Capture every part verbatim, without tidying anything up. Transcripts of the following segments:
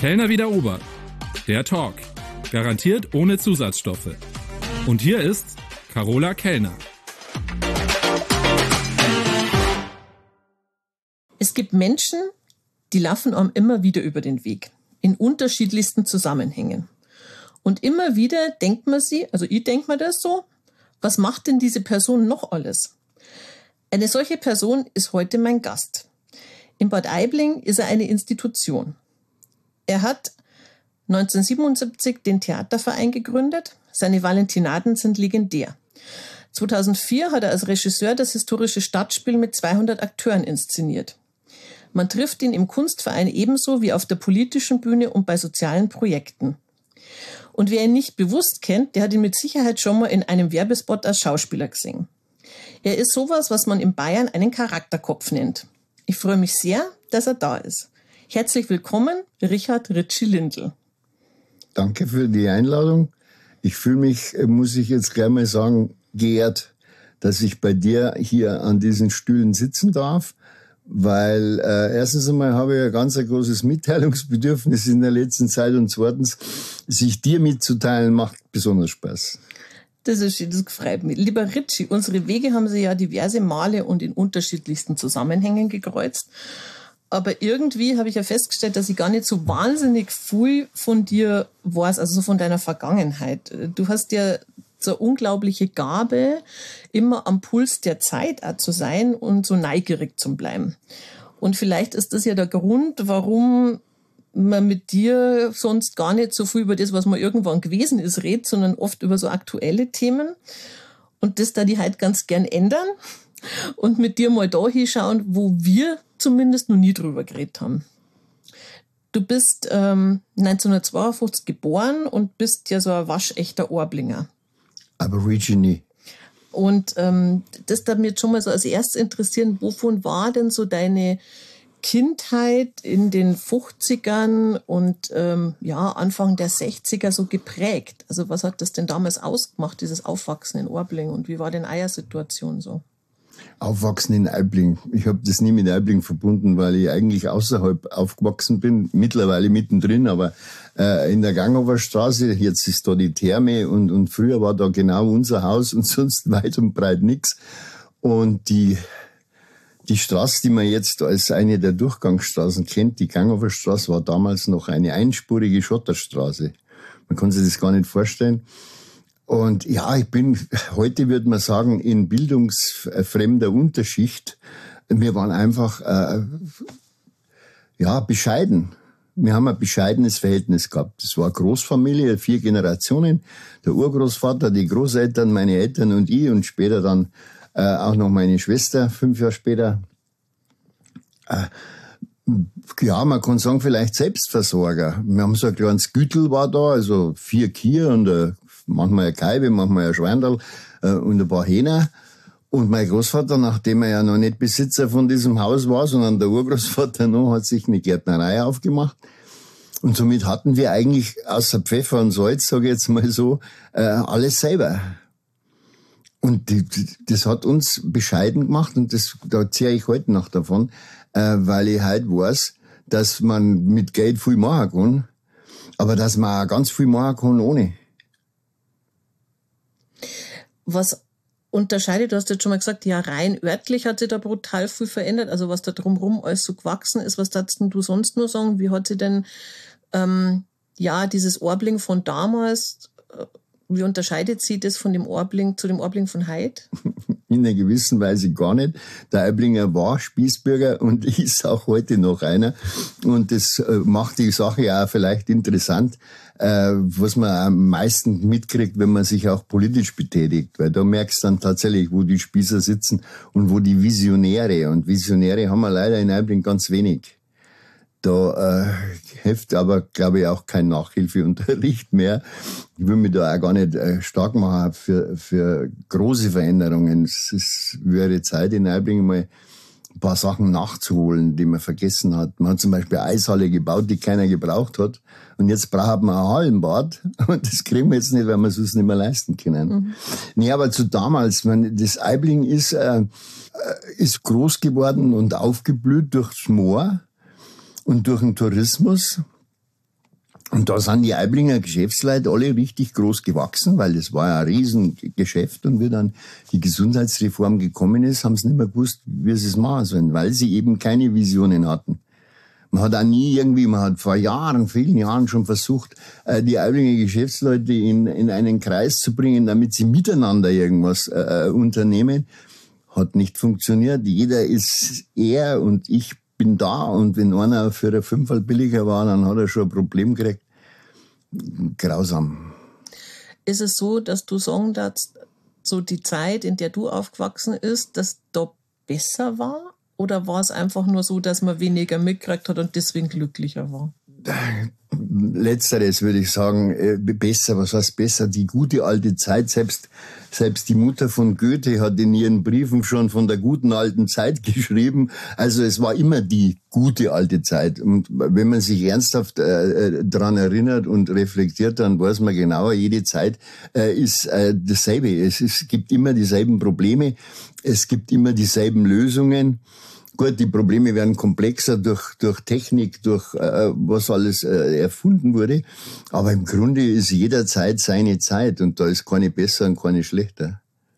Kellner wie der Ober. Der Talk. Garantiert ohne Zusatzstoffe. Und hier ist Carola Kellner. Es gibt Menschen, die laufen einem immer wieder über den Weg. In unterschiedlichsten Zusammenhängen. Und immer wieder denkt man sich, also ich denke mir das so, was macht denn diese Person noch alles? Eine solche Person ist heute mein Gast. In Bad Aibling ist er eine Institution. Er hat neunzehnhundertsiebenundsiebzig den Theaterverein gegründet. Seine Valentinaden sind legendär. zweitausendvier hat er als Regisseur das historische Stadtspiel mit zweihundert Akteuren inszeniert. Man trifft ihn im Kunstverein ebenso wie auf der politischen Bühne und bei sozialen Projekten. Und wer ihn nicht bewusst kennt, der hat ihn mit Sicherheit schon mal in einem Werbespot als Schauspieler gesehen. Er ist sowas, was man in Bayern einen Charakterkopf nennt. Ich freue mich sehr, dass er da ist. Herzlich willkommen, Richard Ritchie Lindl. Danke für die Einladung. Ich fühle mich, muss ich jetzt gleich mal sagen, geehrt, dass ich bei dir hier an diesen Stühlen sitzen darf, weil äh, erstens einmal habe ich ein ganz ein großes Mitteilungsbedürfnis in der letzten Zeit und zweitens, sich dir mitzuteilen, macht besonders Spaß. Das ist schön, das freut mich. Lieber Ritchie, unsere Wege haben sich ja diverse Male und in unterschiedlichsten Zusammenhängen gekreuzt. Aber irgendwie habe ich ja festgestellt, dass ich gar nicht so wahnsinnig viel von dir weiß, also so von deiner Vergangenheit. Du hast ja so eine unglaubliche Gabe, immer am Puls der Zeit auch zu sein und so neugierig zu bleiben. Und vielleicht ist das ja der Grund, warum man mit dir sonst gar nicht so viel über das, was man irgendwann gewesen ist, redet, sondern oft über so aktuelle Themen. Und das da die halt ganz gern ändern und mit dir mal da hinschauen, wo wir zumindest noch nie drüber geredet haben. Du bist ähm, neunzehnhundertzweiundfünfzig geboren und bist ja so ein waschechter Orblinger. Aborigine. Und ähm, das darf mich jetzt schon mal so als erstes interessieren, wovon war denn so deine Kindheit in den fünfzigern und ähm, ja Anfang der sechziger so geprägt? Also was hat das denn damals ausgemacht, dieses Aufwachsen in Orbling, und wie war denn eure Situation so? Aufwachsen in Aibling. Ich habe das nie mit Aibling verbunden, weil ich eigentlich außerhalb aufgewachsen bin, mittlerweile mittendrin, aber äh, in der Ganghofer Straße, jetzt ist da die Therme und, und früher war da genau unser Haus und sonst weit und breit nichts. Und die Die Straße, die man jetzt als eine der Durchgangsstraßen kennt, die Ganghofer Straße, war damals noch eine einspurige Schotterstraße. Man kann sich das gar nicht vorstellen. Und ja, ich bin, heute würde man sagen, in bildungsfremder Unterschicht. Wir waren einfach, äh, ja, bescheiden. Wir haben ein bescheidenes Verhältnis gehabt. Das war eine Großfamilie, vier Generationen. Der Urgroßvater, die Großeltern, meine Eltern und ich und später dann äh, auch noch meine Schwester, fünf Jahre später. Äh, ja, man kann sagen, vielleicht Selbstversorger. Wir haben so ein kleines Gütel war da, also vier Kühe und äh, manchmal eine Kaibe, manchmal ein Schweindel äh, und ein paar Hähner. Und mein Großvater, nachdem er ja noch nicht Besitzer von diesem Haus war, sondern der Urgroßvater noch, hat sich eine Gärtnerei aufgemacht. Und somit hatten wir eigentlich außer Pfeffer und Salz, sage ich jetzt mal so, äh, alles selber. Und die, das hat uns bescheiden gemacht und das, da zehre ich heute noch davon, äh, weil ich halt weiß, dass man mit Geld viel machen kann, aber dass man auch ganz viel machen kann ohne. Was unterscheidet, du hast jetzt schon mal gesagt, ja, rein örtlich hat sich da brutal viel verändert, also was da drumherum alles so gewachsen ist. Was darfst du sonst nur sagen? Wie hat sich denn ähm, ja dieses Orbling von damals, äh, wie unterscheidet sich das von dem Orbling zu dem Orbling von heute? In einer gewissen Weise gar nicht. Der Aiblinger war Spießbürger und ist auch heute noch einer. Und das äh, macht die Sache ja auch vielleicht interessant, äh, was man am meisten mitkriegt, wenn man sich auch politisch betätigt. Weil da merkst du dann tatsächlich, wo die Spießer sitzen und wo die Visionäre. Und Visionäre haben wir leider in Aibling ganz wenig. Da äh, hilft aber, glaube ich, auch kein Nachhilfeunterricht mehr. Ich will mich da auch gar nicht äh, stark machen für, für große Veränderungen. Es ist, wäre Zeit, in Aibling mal ein paar Sachen nachzuholen, die man vergessen hat. Man hat zum Beispiel eine Eishalle gebaut, die keiner gebraucht hat. Und jetzt braucht man ein Hallenbad. Und das kriegen wir jetzt nicht, weil wir es uns nicht mehr leisten können. Mhm. Nee, aber zu damals, man, das Aibling ist, äh, ist groß geworden und aufgeblüht durchs Moor und durch den Tourismus. Und da sind die Aiblinger Geschäftsleute alle richtig groß gewachsen, weil das war ja ein Riesengeschäft. Und wie dann die Gesundheitsreform gekommen ist, haben sie nicht mehr gewusst, wie sie es machen sollen, weil sie eben keine Visionen hatten. Man hat auch nie irgendwie, man hat vor Jahren, vielen Jahren schon versucht, die Aiblinger Geschäftsleute in, in einen Kreis zu bringen, damit sie miteinander irgendwas äh, unternehmen. Hat nicht funktioniert. Jeder ist er und ich bin da. Und wenn einer für ein Fünferl billiger war, dann hat er schon ein Problem gekriegt. Grausam. Ist es so, dass du sagen darfst, so die Zeit, in der du aufgewachsen bist, dass da besser war? Oder war es einfach nur so, dass man weniger mitgekriegt hat und deswegen glücklicher war? Letzteres würde ich sagen, besser, was heißt besser? Die gute alte Zeit, selbst, selbst die Mutter von Goethe hat in ihren Briefen schon von der guten alten Zeit geschrieben. Also es war immer die gute alte Zeit. Und wenn man sich ernsthaft äh, daran erinnert und reflektiert, dann weiß man genauer, jede Zeit äh, ist äh, dasselbe. Es, ist, es gibt immer dieselben Probleme, es gibt immer dieselben Lösungen. Gut, die Probleme werden komplexer durch, durch Technik, durch äh, was alles äh, erfunden wurde. Aber im Grunde ist jederzeit seine Zeit und da ist keine besser und keine schlechter.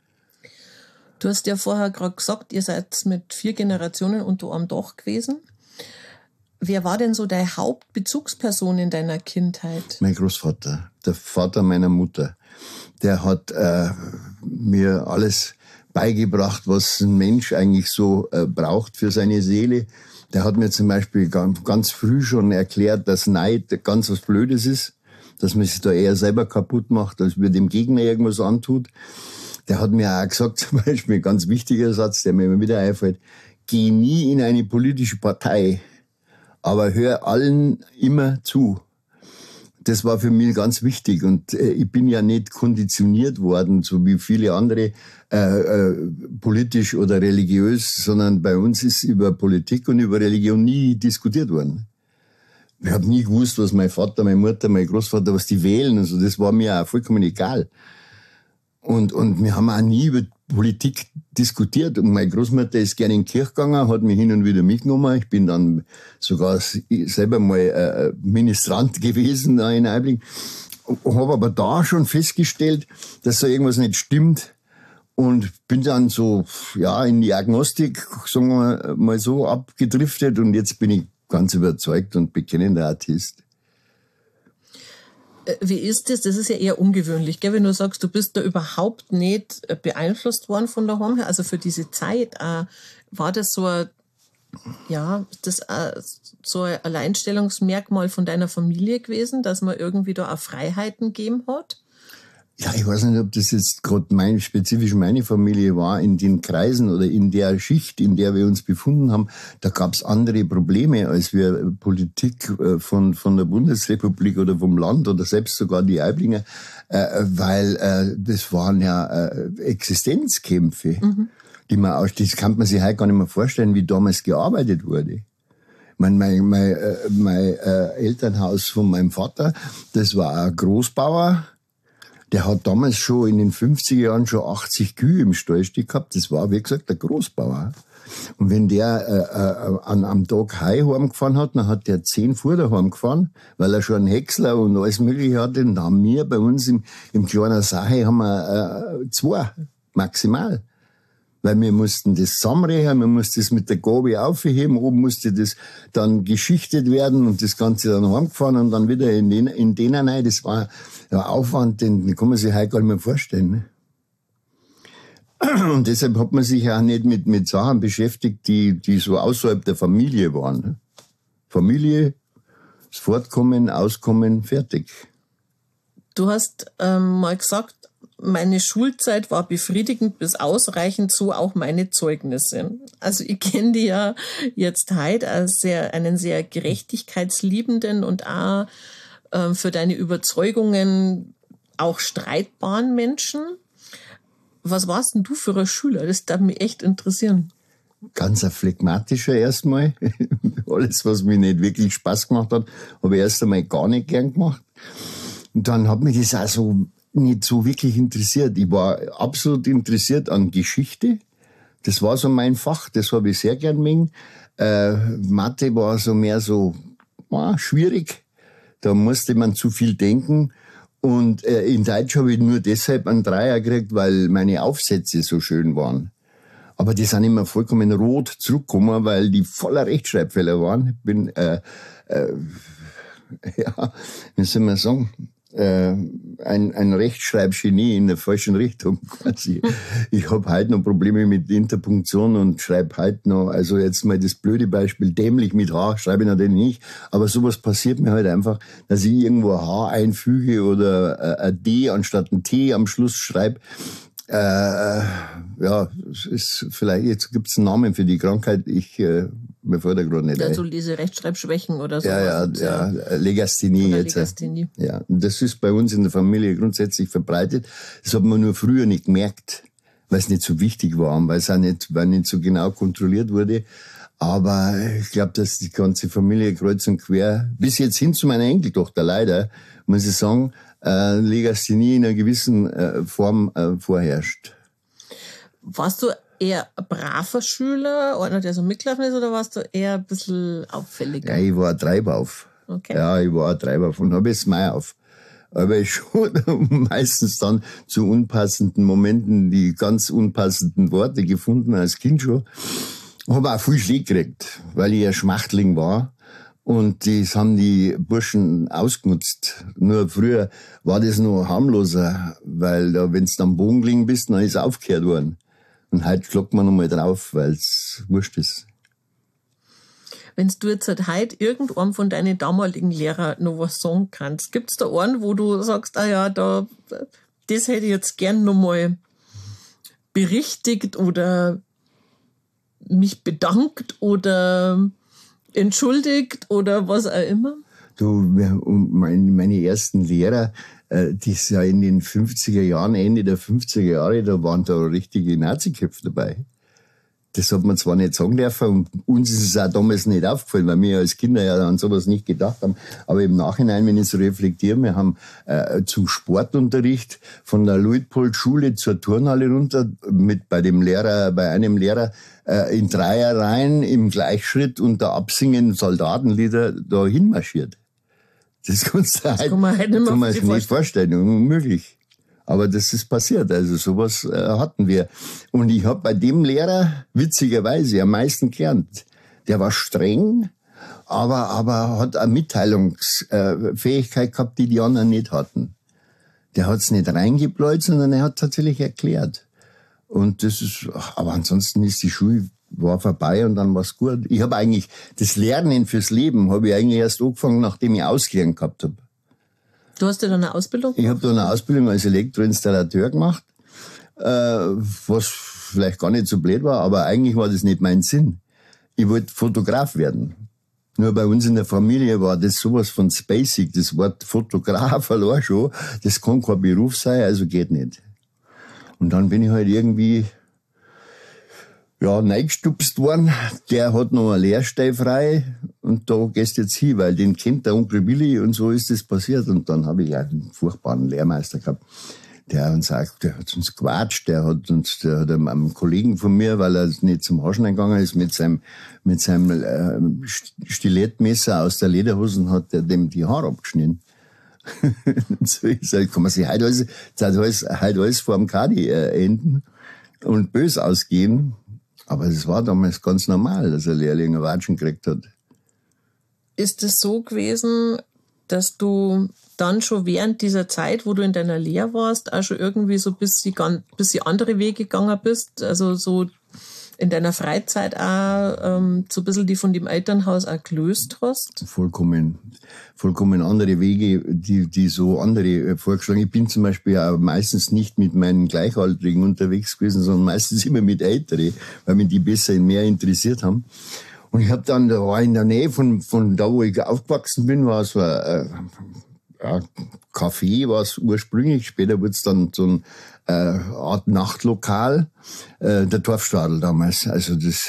Du hast ja vorher gerade gesagt, ihr seid mit vier Generationen unter einem Dach gewesen. Wer war denn so deine Hauptbezugsperson in deiner Kindheit? Mein Großvater, der Vater meiner Mutter. Der hat äh, mir alles beigebracht, was ein Mensch eigentlich so äh, braucht für seine Seele. Der hat mir zum Beispiel ganz, ganz früh schon erklärt, dass Neid ganz was Blödes ist, dass man sich da eher selber kaputt macht, als wir dem Gegner irgendwas antut. Der hat mir auch gesagt, zum Beispiel ein ganz wichtiger Satz, der mir immer wieder einfällt, geh nie in eine politische Partei, aber hör allen immer zu. Das war für mich ganz wichtig und äh, ich bin ja nicht konditioniert worden, so wie viele andere, äh, äh, politisch oder religiös, sondern bei uns ist über Politik und über Religion nie diskutiert worden. Ich habe nie gewusst, was mein Vater, meine Mutter, mein Großvater, was die wählen und so. Das war mir auch vollkommen egal. Und, und wir haben auch nie über Politik diskutiert. Und meine Großmutter ist gerne in die Kirche gegangen, hat mich hin und wieder mitgenommen. Ich bin dann sogar selber mal äh, Ministrant gewesen da in Aibling. Habe aber da schon festgestellt, dass da irgendwas nicht stimmt. Und bin dann so, ja, in die Agnostik, sagen wir mal so, abgedriftet. Und jetzt bin ich ganz überzeugt und bekennender Atheist. Wie ist das? Das ist ja eher ungewöhnlich, gell? Wenn du sagst, du bist da überhaupt nicht beeinflusst worden von daheim her. Also für diese Zeit, äh, war das so ein, ja, das äh, so ein Alleinstellungsmerkmal von deiner Familie gewesen, dass man irgendwie da auch Freiheiten gegeben hat? Ja, ich weiß nicht, ob das jetzt gerade mein, spezifisch meine Familie war. In den Kreisen oder in der Schicht, in der wir uns befunden haben, da gab's andere Probleme, als wir Politik von von der Bundesrepublik oder vom Land oder selbst sogar die Aiblinger, äh, weil äh, das waren ja äh, Existenzkämpfe, mhm. die man auch, das kann man sich heute gar nicht mehr vorstellen, wie damals gearbeitet wurde. Mein, mein, mein, äh, mein äh, Elternhaus von meinem Vater, das war ein Großbauer. Der hat damals schon in den fünfziger Jahren schon achtzig Kühe im Stall stehen gehabt. Das war, wie gesagt, der Großbauer. Und wenn der äh, äh, an am Tag heim gefahren hat, dann hat der zehn Fuhr daheim gefahren, weil er schon einen Häcksler und alles Mögliche hatte. Und dann haben wir bei uns im, im kleinen Sache haben wir äh, zwei maximal. Weil wir mussten das zusammenrechnen, wir mussten das mit der Gabel aufheben, oben musste das dann geschichtet werden und das Ganze dann heimgefahren und dann wieder in den, in denen rein. Das war ein Aufwand, den kann man sich heute gar nicht mehr vorstellen. Ne? Und deshalb hat man sich auch nicht mit, mit Sachen beschäftigt, die, die so außerhalb der Familie waren. Ne? Familie, das Fortkommen, Auskommen, fertig. Du hast ähm, mal gesagt, meine Schulzeit war befriedigend bis ausreichend, so auch meine Zeugnisse. Also ich kenne die ja jetzt heute als sehr, einen sehr gerechtigkeitsliebenden und auch äh, für deine Überzeugungen auch streitbaren Menschen. Was warst denn du für ein Schüler? Das darf mich echt interessieren. Ganz ein phlegmatischer erstmal. Alles, was mir nicht wirklich Spaß gemacht hat, habe ich erst einmal gar nicht gern gemacht. Und dann hat mich das auch so nicht so wirklich interessiert. Ich war absolut interessiert an Geschichte. Das war so mein Fach, das habe ich sehr gern mögen. Äh, Mathe war so mehr so ah, schwierig. Da musste man zu viel denken. Und äh, in Deutsch habe ich nur deshalb einen Dreier gekriegt, weil meine Aufsätze so schön waren. Aber die sind immer vollkommen rot zurückgekommen, weil die voller Rechtschreibfehler waren. Ich bin, äh, äh, ja, wie soll man sagen, äh, ein, ein Rechtschreibgenie in der falschen Richtung quasi. Ich habe heute noch Probleme mit Interpunktion und schreibe heute noch, also jetzt mal das blöde Beispiel, dämlich mit H, schreibe ich natürlich nicht, aber sowas passiert mir halt einfach, dass ich irgendwo ein H einfüge oder ein D anstatt ein T am Schluss schreibe. Äh, ja, es ist vielleicht, jetzt gibt's einen Namen für die Krankheit, ich, äh, mir fällt da gerade nicht ein. Also diese Rechtschreibschwächen oder so. Ja, ja, ja, Legasthenie oder jetzt. Legasthenie. Ja, und das ist bei uns in der Familie grundsätzlich verbreitet. Das hat man nur früher nicht gemerkt, weil es nicht so wichtig war und weil es auch nicht, weil nicht so genau kontrolliert wurde. Aber ich glaube, dass die ganze Familie kreuz und quer, bis jetzt hin zu meiner Enkeltochter leider, muss ich sagen, äh, Legasthenie in einer gewissen äh, Form äh, vorherrscht. Warst du eher ein braver Schüler, einer, der so mitgelaufen ist, oder warst du eher ein bisschen auffälliger? Ja, ich war ein Treibauf. Okay. Ja, ich war ein Treibauf und habe jetzt Mai auf. Aber ich schon meistens dann zu unpassenden Momenten die ganz unpassenden Worte gefunden, als Kind schon. Habe auch viel Schläge gekriegt, weil ich ein Schmachtling war. Und das haben die Burschen ausgenutzt. Nur früher war das noch harmloser, weil da, wenn du am Boden gelegen bist, dann ist es aufgehört worden. Und heute klopft man nochmal drauf, weil es wurscht ist. Wenn du jetzt halt heute irgendwann von deinen damaligen Lehrern noch was sagen kannst, gibt's da einen, wo du sagst, ah ja, da, das hätte ich jetzt gern nochmal berichtigt oder mich bedankt oder entschuldigt oder was auch immer? Du, meine ersten Lehrer, die ist ja in den fünfziger Jahren, Ende der fünfziger Jahre, da waren da richtige Nazi-Köpfe dabei. Das hat man zwar nicht sagen dürfen und uns ist es auch damals nicht aufgefallen, weil wir als Kinder ja an sowas nicht gedacht haben. Aber im Nachhinein, wenn ich so reflektiere, wir haben äh, zum Sportunterricht von der Luitpold-Schule zur Turnhalle runter mit bei dem Lehrer, bei einem Lehrer äh, in Dreierreihen im Gleichschritt unter Absingen Soldatenlieder da hinmarschiert. Das kannst du das halt, kann man halt nicht, kann man sich vorstellen. nicht vorstellen, unmöglich. Aber das ist passiert, also sowas äh, hatten wir. Und ich habe bei dem Lehrer witzigerweise am meisten gelernt. Der war streng, aber aber hat eine Mitteilungsfähigkeit gehabt, die die anderen nicht hatten. Der hat's nicht reingebläut, sondern er hat tatsächlich erklärt. Und das ist, aber ansonsten ist die Schule war vorbei und dann war's gut. Ich habe eigentlich das Lernen fürs Leben habe ich eigentlich erst angefangen, nachdem ich ausgelernt gehabt habe. Du hast ja dann eine Ausbildung gemacht? Ich habe da eine Ausbildung als Elektroinstallateur gemacht, äh, was vielleicht gar nicht so blöd war, aber eigentlich war das nicht mein Sinn. Ich wollte Fotograf werden. Nur bei uns in der Familie war das sowas von spacig, das Wort Fotograf allein schon, das kann kein Beruf sein, also geht nicht. Und dann bin ich halt irgendwie ja, reingestupst worden. Der hat noch eine Lehrstelle frei und da gehst du jetzt hin, weil den kennt der Onkel Willi und so ist das passiert. Und dann habe ich einen furchtbaren Lehrmeister gehabt, der uns sagt, der hat uns gequatscht, der hat uns, der hat einem, einem Kollegen von mir, weil er nicht zum Haschen gegangen ist, mit seinem, mit seinem äh, Stilettmesser aus der Lederhose und hat der dem die Haare abgeschnitten. So ist halt, kann man sich heute alles, alles, heute alles vor dem Kadi äh, enden und bös ausgehen. Aber es war damals ganz normal, dass ein Lehrling einen Watschen gekriegt hat. Ist es so gewesen, dass du dann schon während dieser Zeit, wo du in deiner Lehre warst, auch schon irgendwie so ein bisschen, bisschen andere Wege gegangen bist? Also so in deiner Freizeit auch ähm, so ein bisschen die von dem Elternhaus auch gelöst hast? Vollkommen, vollkommen andere Wege, die, die so andere vorgeschlagen. Ich bin zum Beispiel auch meistens nicht mit meinen Gleichaltrigen unterwegs gewesen, sondern meistens immer mit Älteren, weil mich die besser mehr interessiert haben. Und ich habe dann, da war in der Nähe von, von da, wo ich aufgewachsen bin, war so ein, ein Café, war es ursprünglich. Später wurde es dann so ein äh, Art Nachtlokal, äh, der Dorfstadel damals. Also das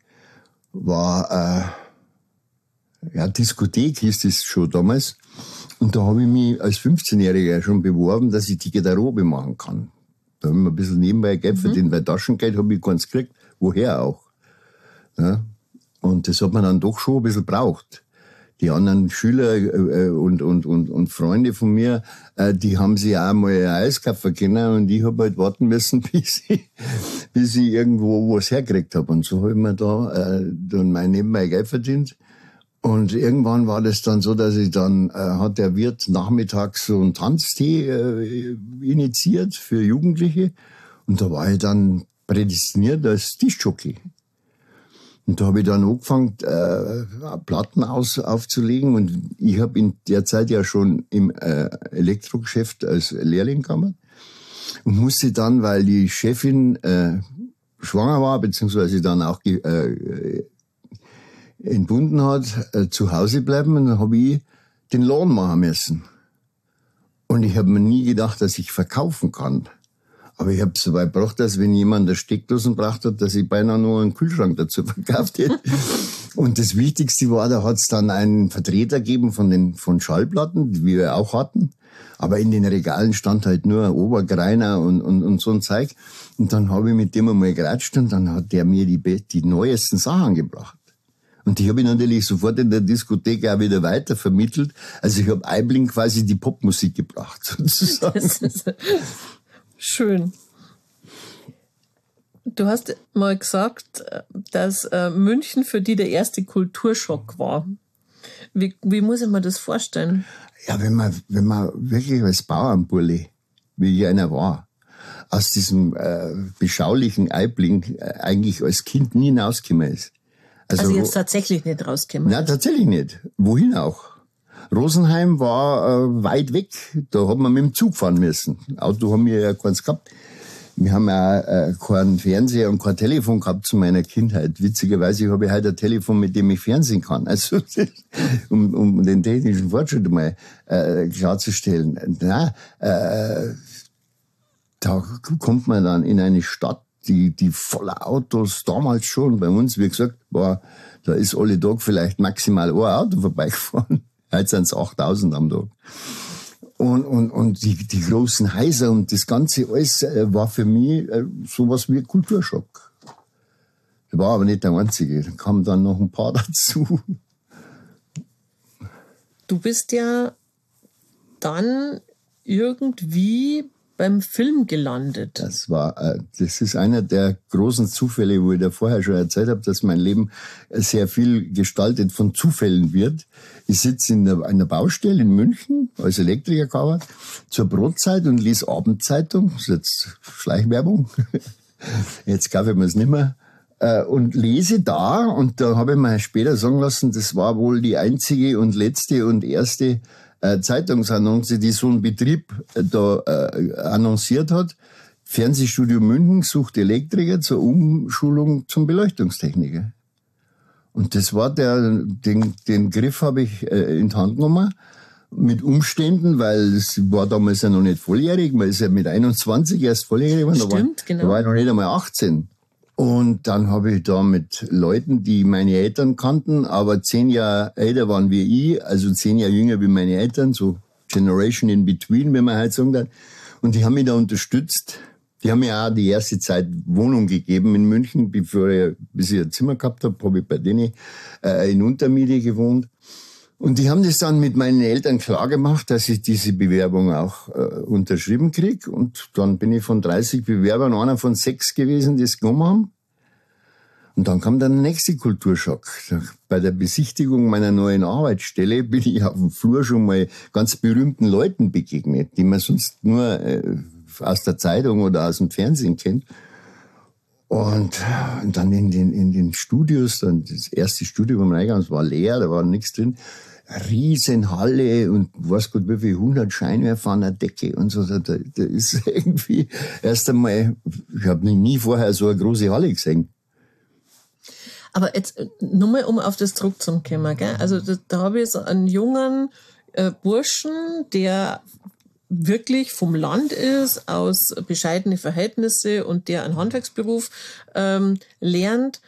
war äh, ja Diskothek hieß das schon damals. Und da habe ich mich als fünfzehnjähriger schon beworben, dass ich die Garderobe machen kann. Da habe ich mir ein bisschen nebenbei Geld mhm. verdient, weil Taschengeld habe ich keins gekriegt. Woher auch? Ja. Und das hat man dann doch schon ein bisschen braucht. die anderen Schüler äh, und, und, und, und Freunde von mir, äh, die haben sich auch mal ein Eis kaufen können und ich habe halt warten müssen, bis ich, bis ich irgendwo was hergekriegt habe. Und so habe ich mir da äh, dann mein nebenbei Geld verdient. Und irgendwann war das dann so, dass ich dann, äh, hat der Wirt nachmittags so einen Tanztee äh, initiiert für Jugendliche. Und da war ich dann prädestiniert als Tischjockey. Und da habe ich dann angefangen, äh, Platten aus, aufzulegen. Und ich habe in der Zeit ja schon im äh, Elektrogeschäft als Lehrling gearbeitet. Und musste dann, weil die Chefin äh, schwanger war, beziehungsweise dann auch äh, entbunden hat, äh, zu Hause bleiben. Und dann habe ich den Laden machen müssen. Und ich habe mir nie gedacht, dass ich verkaufen kann. Aber ich habe es so weit gebracht, dass wenn jemand eine Steckdosen gebracht hat, dass ich beinahe nur einen Kühlschrank dazu verkauft hätte. Und das Wichtigste war, da hat es dann einen Vertreter gegeben von den von Schallplatten, die wir auch hatten. Aber in den Regalen stand halt nur Obergreiner und, und, und so ein Zeug. Und dann habe ich mit dem einmal geratscht und dann hat der mir die, die neuesten Sachen gebracht. Und die habe ich natürlich sofort in der Diskothek auch wieder weiter vermittelt. Also ich habe Aibling quasi die Popmusik gebracht, sozusagen. Das ist schön. Du hast mal gesagt, dass äh, München für dich der erste Kulturschock war. Wie, wie muss ich mir das vorstellen? Ja, wenn man, wenn man wirklich als Bauernburle, wie ich einer war, aus diesem äh, beschaulichen Aibling äh, eigentlich als Kind nie hinausgekommen ist. Also, also jetzt tatsächlich nicht rausgekommen? Nein, tatsächlich nicht. Wohin auch? Rosenheim war äh, weit weg. Da hat man mit dem Zug fahren müssen. Auto haben wir ja keins gehabt. Wir haben ja äh, keinen Fernseher und kein Telefon gehabt zu meiner Kindheit. Witzigerweise habe ich heute ein Telefon, mit dem ich fernsehen kann. Also um, um den technischen Fortschritt mal äh, klarzustellen. Na, äh, da kommt man dann in eine Stadt, die die voller Autos damals schon. Bei uns, wie gesagt, war da ist alle Tag vielleicht maximal ein Auto vorbeigefahren. Heute sind es achttausend am Tag. Und, und, und die, die großen Häuser und das Ganze alles äh, war für mich äh, sowas wie ein Kulturschock. Das war aber nicht der einzige. Da kamen dann noch ein paar dazu. Du bist ja dann irgendwie beim Film gelandet. Das war, äh, das ist einer der großen Zufälle, wo ich da vorher schon erzählt habe, dass mein Leben sehr viel gestaltet von Zufällen wird. Ich sitze in der, einer Baustelle in München als Elektriker gearbeitet, zur Brotzeit und lese Abendzeitung. Das ist jetzt Schleichwerbung. Jetzt kaufe ich mir es nicht mehr. Äh, und lese da, und da habe ich mir später sagen lassen, das war wohl die einzige und letzte und erste Äh, Zeitungsannonce, die so ein Betrieb äh, da äh, annonciert hat. Fernsehstudio München sucht Elektriker zur Umschulung zum Beleuchtungstechniker. Und das war der, den, den Griff habe ich äh, in die Hand genommen, mit Umständen, weil es war damals ja noch nicht volljährig, man ist ja mit einundzwanzig erst volljährig geworden. Stimmt, da war, genau. Da war ich noch nicht einmal achtzehn. Und dann habe ich da mit Leuten, die meine Eltern kannten, aber zehn Jahre älter waren wie ich, also zehn Jahre jünger wie meine Eltern, so Generation in between, wenn man halt sagen kann. Und die haben mich da unterstützt. Die haben mir auch die erste Zeit Wohnung gegeben in München, bevor ich, bis ich ein Zimmer gehabt habe, habe ich bei denen äh, in Untermiete gewohnt. Und die haben das dann mit meinen Eltern klar gemacht, dass ich diese Bewerbung auch äh, unterschrieben kriege. Und dann bin ich von dreißig Bewerbern einer von sechs gewesen, die es genommen haben. Und dann kam der nächste Kulturschock. Bei der Besichtigung meiner neuen Arbeitsstelle bin ich auf dem Flur schon mal ganz berühmten Leuten begegnet, die man sonst nur äh, aus der Zeitung oder aus dem Fernsehen kennt. Und, und dann in den, in den Studios, dann das erste Studio beim Reingang, es war leer, da war nichts drin. Riesenhalle und weiß Gott wie viel, hundert Scheinwerfer an der Decke und so. Da, da ist irgendwie erst einmal, ich habe nie vorher so eine große Halle gesehen. Aber jetzt nur mal, um auf das zurückzukommen, gell? Also da, da habe ich so einen jungen äh, Burschen, der wirklich vom Land ist, aus bescheidene Verhältnisse und der einen Handwerksberuf ähm, lernt.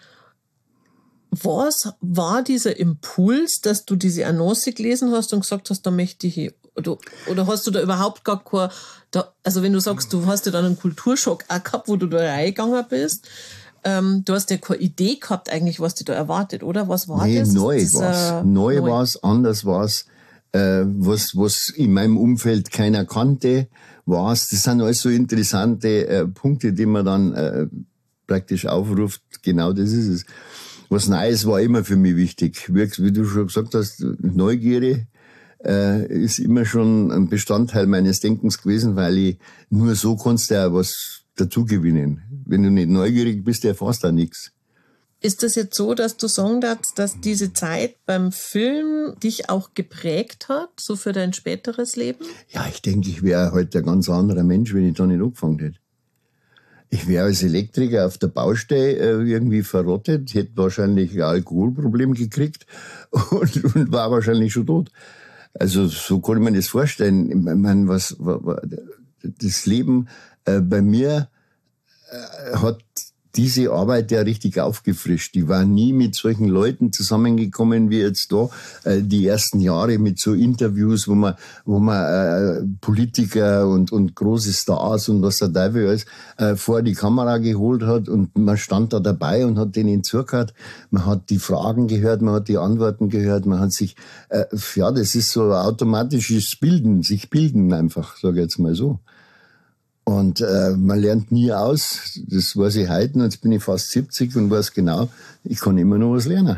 Was war dieser Impuls, dass du diese Annonce gelesen hast und gesagt hast, da möchte ich hin? Oder, oder hast du da überhaupt gar kein, da, also wenn du sagst, du hast ja dann einen Kulturschock auch gehabt, wo du da reingegangen bist, Ähm, du hast ja keine Idee gehabt eigentlich, was dich da erwartet, oder? Was war nee, das? Neu das, war's. Äh, neu, neu war's, anders war's. Äh, was, was in meinem Umfeld keiner kannte, war's. Das sind alles so interessante äh, Punkte, die man dann äh, praktisch aufruft. Genau das ist es. Was Neues war immer für mich wichtig. Wie, wie du schon gesagt hast, Neugierde äh, ist immer schon ein Bestandteil meines Denkens gewesen, weil ich nur so kannst du ja was dazu gewinnen. Wenn du nicht neugierig bist, erfährst du auch nichts. Ist das jetzt so, dass du sagen darfst, dass diese Zeit beim Film dich auch geprägt hat, so für dein späteres Leben? Ja, ich denke, ich wäre heute ein ganz anderer Mensch, wenn ich da nicht angefangen hätte. Ich wäre als Elektriker auf der Baustelle äh, irgendwie verrottet, hätte wahrscheinlich ein Alkoholproblem gekriegt und, und war wahrscheinlich schon tot. Also so kann ich mir das vorstellen. Ich meine, was, was das Leben äh, bei mir äh, hat diese Arbeit ja richtig aufgefrischt. Die war nie mit solchen Leuten zusammengekommen wie jetzt da. Äh, die ersten Jahre mit so Interviews, wo man, wo man äh, Politiker und, und große Stars und was der Teufel alles äh, vor die Kamera geholt hat und man stand da dabei und hat denen zugehört. Man hat die Fragen gehört, man hat die Antworten gehört, man hat sich, äh, ja, das ist so automatisches Bilden, sich bilden einfach, sage ich jetzt mal so. Und äh, man lernt nie aus, das weiß ich heute, und jetzt bin ich fast siebzig und weiß genau, ich kann immer noch was lernen.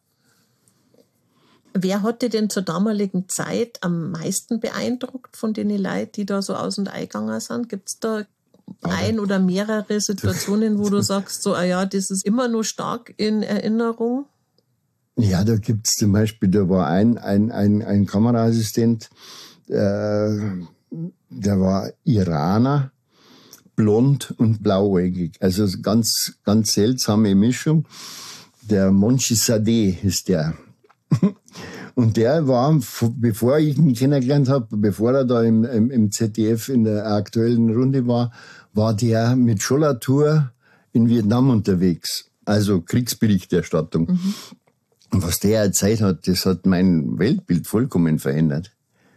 Wer hat dich denn zur damaligen Zeit am meisten beeindruckt von den Leuten, die da so aus und eingegangen sind? Gibt es da ein oder mehrere Situationen, wo du sagst, so, ah ja, das ist immer nur stark in Erinnerung? Ja, da gibt's zum Beispiel, da war ein, ein, ein, ein Kameraassistent, äh, der war Iraner, blond und blauäugig. Also ganz, ganz seltsame Mischung. Der Monchi Sadeh ist der. Und der war, bevor ich ihn kennengelernt habe, bevor er da im, im, im Z D F in der aktuellen Runde war, war der mit Schollatour in Vietnam unterwegs. Also Kriegsberichterstattung. Mhm. Und was der erzählt hat, das hat mein Weltbild vollkommen verändert.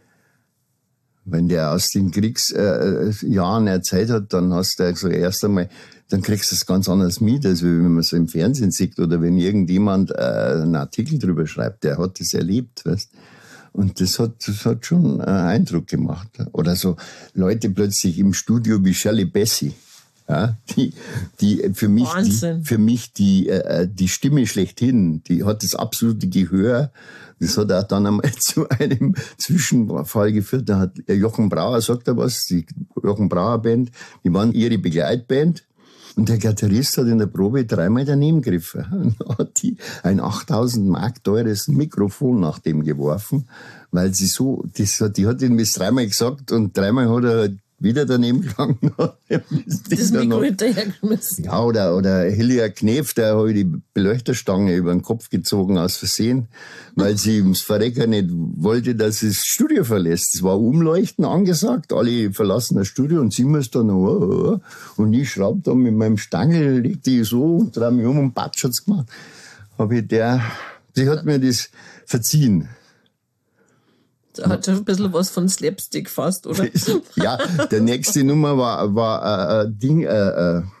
Wenn der aus den Kriegsjahren äh, erzählt hat, dann hast du gesagt, erst einmal, dann kriegst du es ganz anders mit, als wenn man so im Fernsehen sieht oder wenn irgendjemand äh, einen Artikel drüber schreibt, der hat das erlebt, weißt. Und das hat, das hat schon äh, Eindruck gemacht. Oder so Leute plötzlich im Studio wie Shirley Bassey. Ja, die, die für mich, die, für mich die, äh, die Stimme schlechthin, die hat das absolute Gehör. Das hat auch dann einmal zu einem Zwischenfall geführt. Da hat Jochen Brauer, sagt er was, die Jochen Brauer Band, die waren ihre Begleitband. Und der Gitarrist hat in der Probe dreimal daneben gegriffen. Und hat die ein achttausend Mark teures Mikrofon nach dem geworfen, weil sie so, das hat, die hat ihm das dreimal gesagt und dreimal hat er wieder daneben gegangen. Das, das Mikro hinterhergeschmissen. Ja, oder, oder Hilja Knef, der hat die Beleuchterstange über den Kopf gezogen aus Versehen, weil sie ums Verrecken nicht wollte, dass sie das Studio verlässt. Es war Umleuchten angesagt, alle verlassen das Studio und sie muss dann noch, oh, oh. Und ich schraub da mit meinem Stangel, leg die so und dreh mich um und patsch hat's gemacht. Hab ich der, sie hat mir das verziehen. Da hat schon ein bisschen was von Slapstick fast, oder? Ja, der nächste Nummer war, war äh, Ding, äh, äh,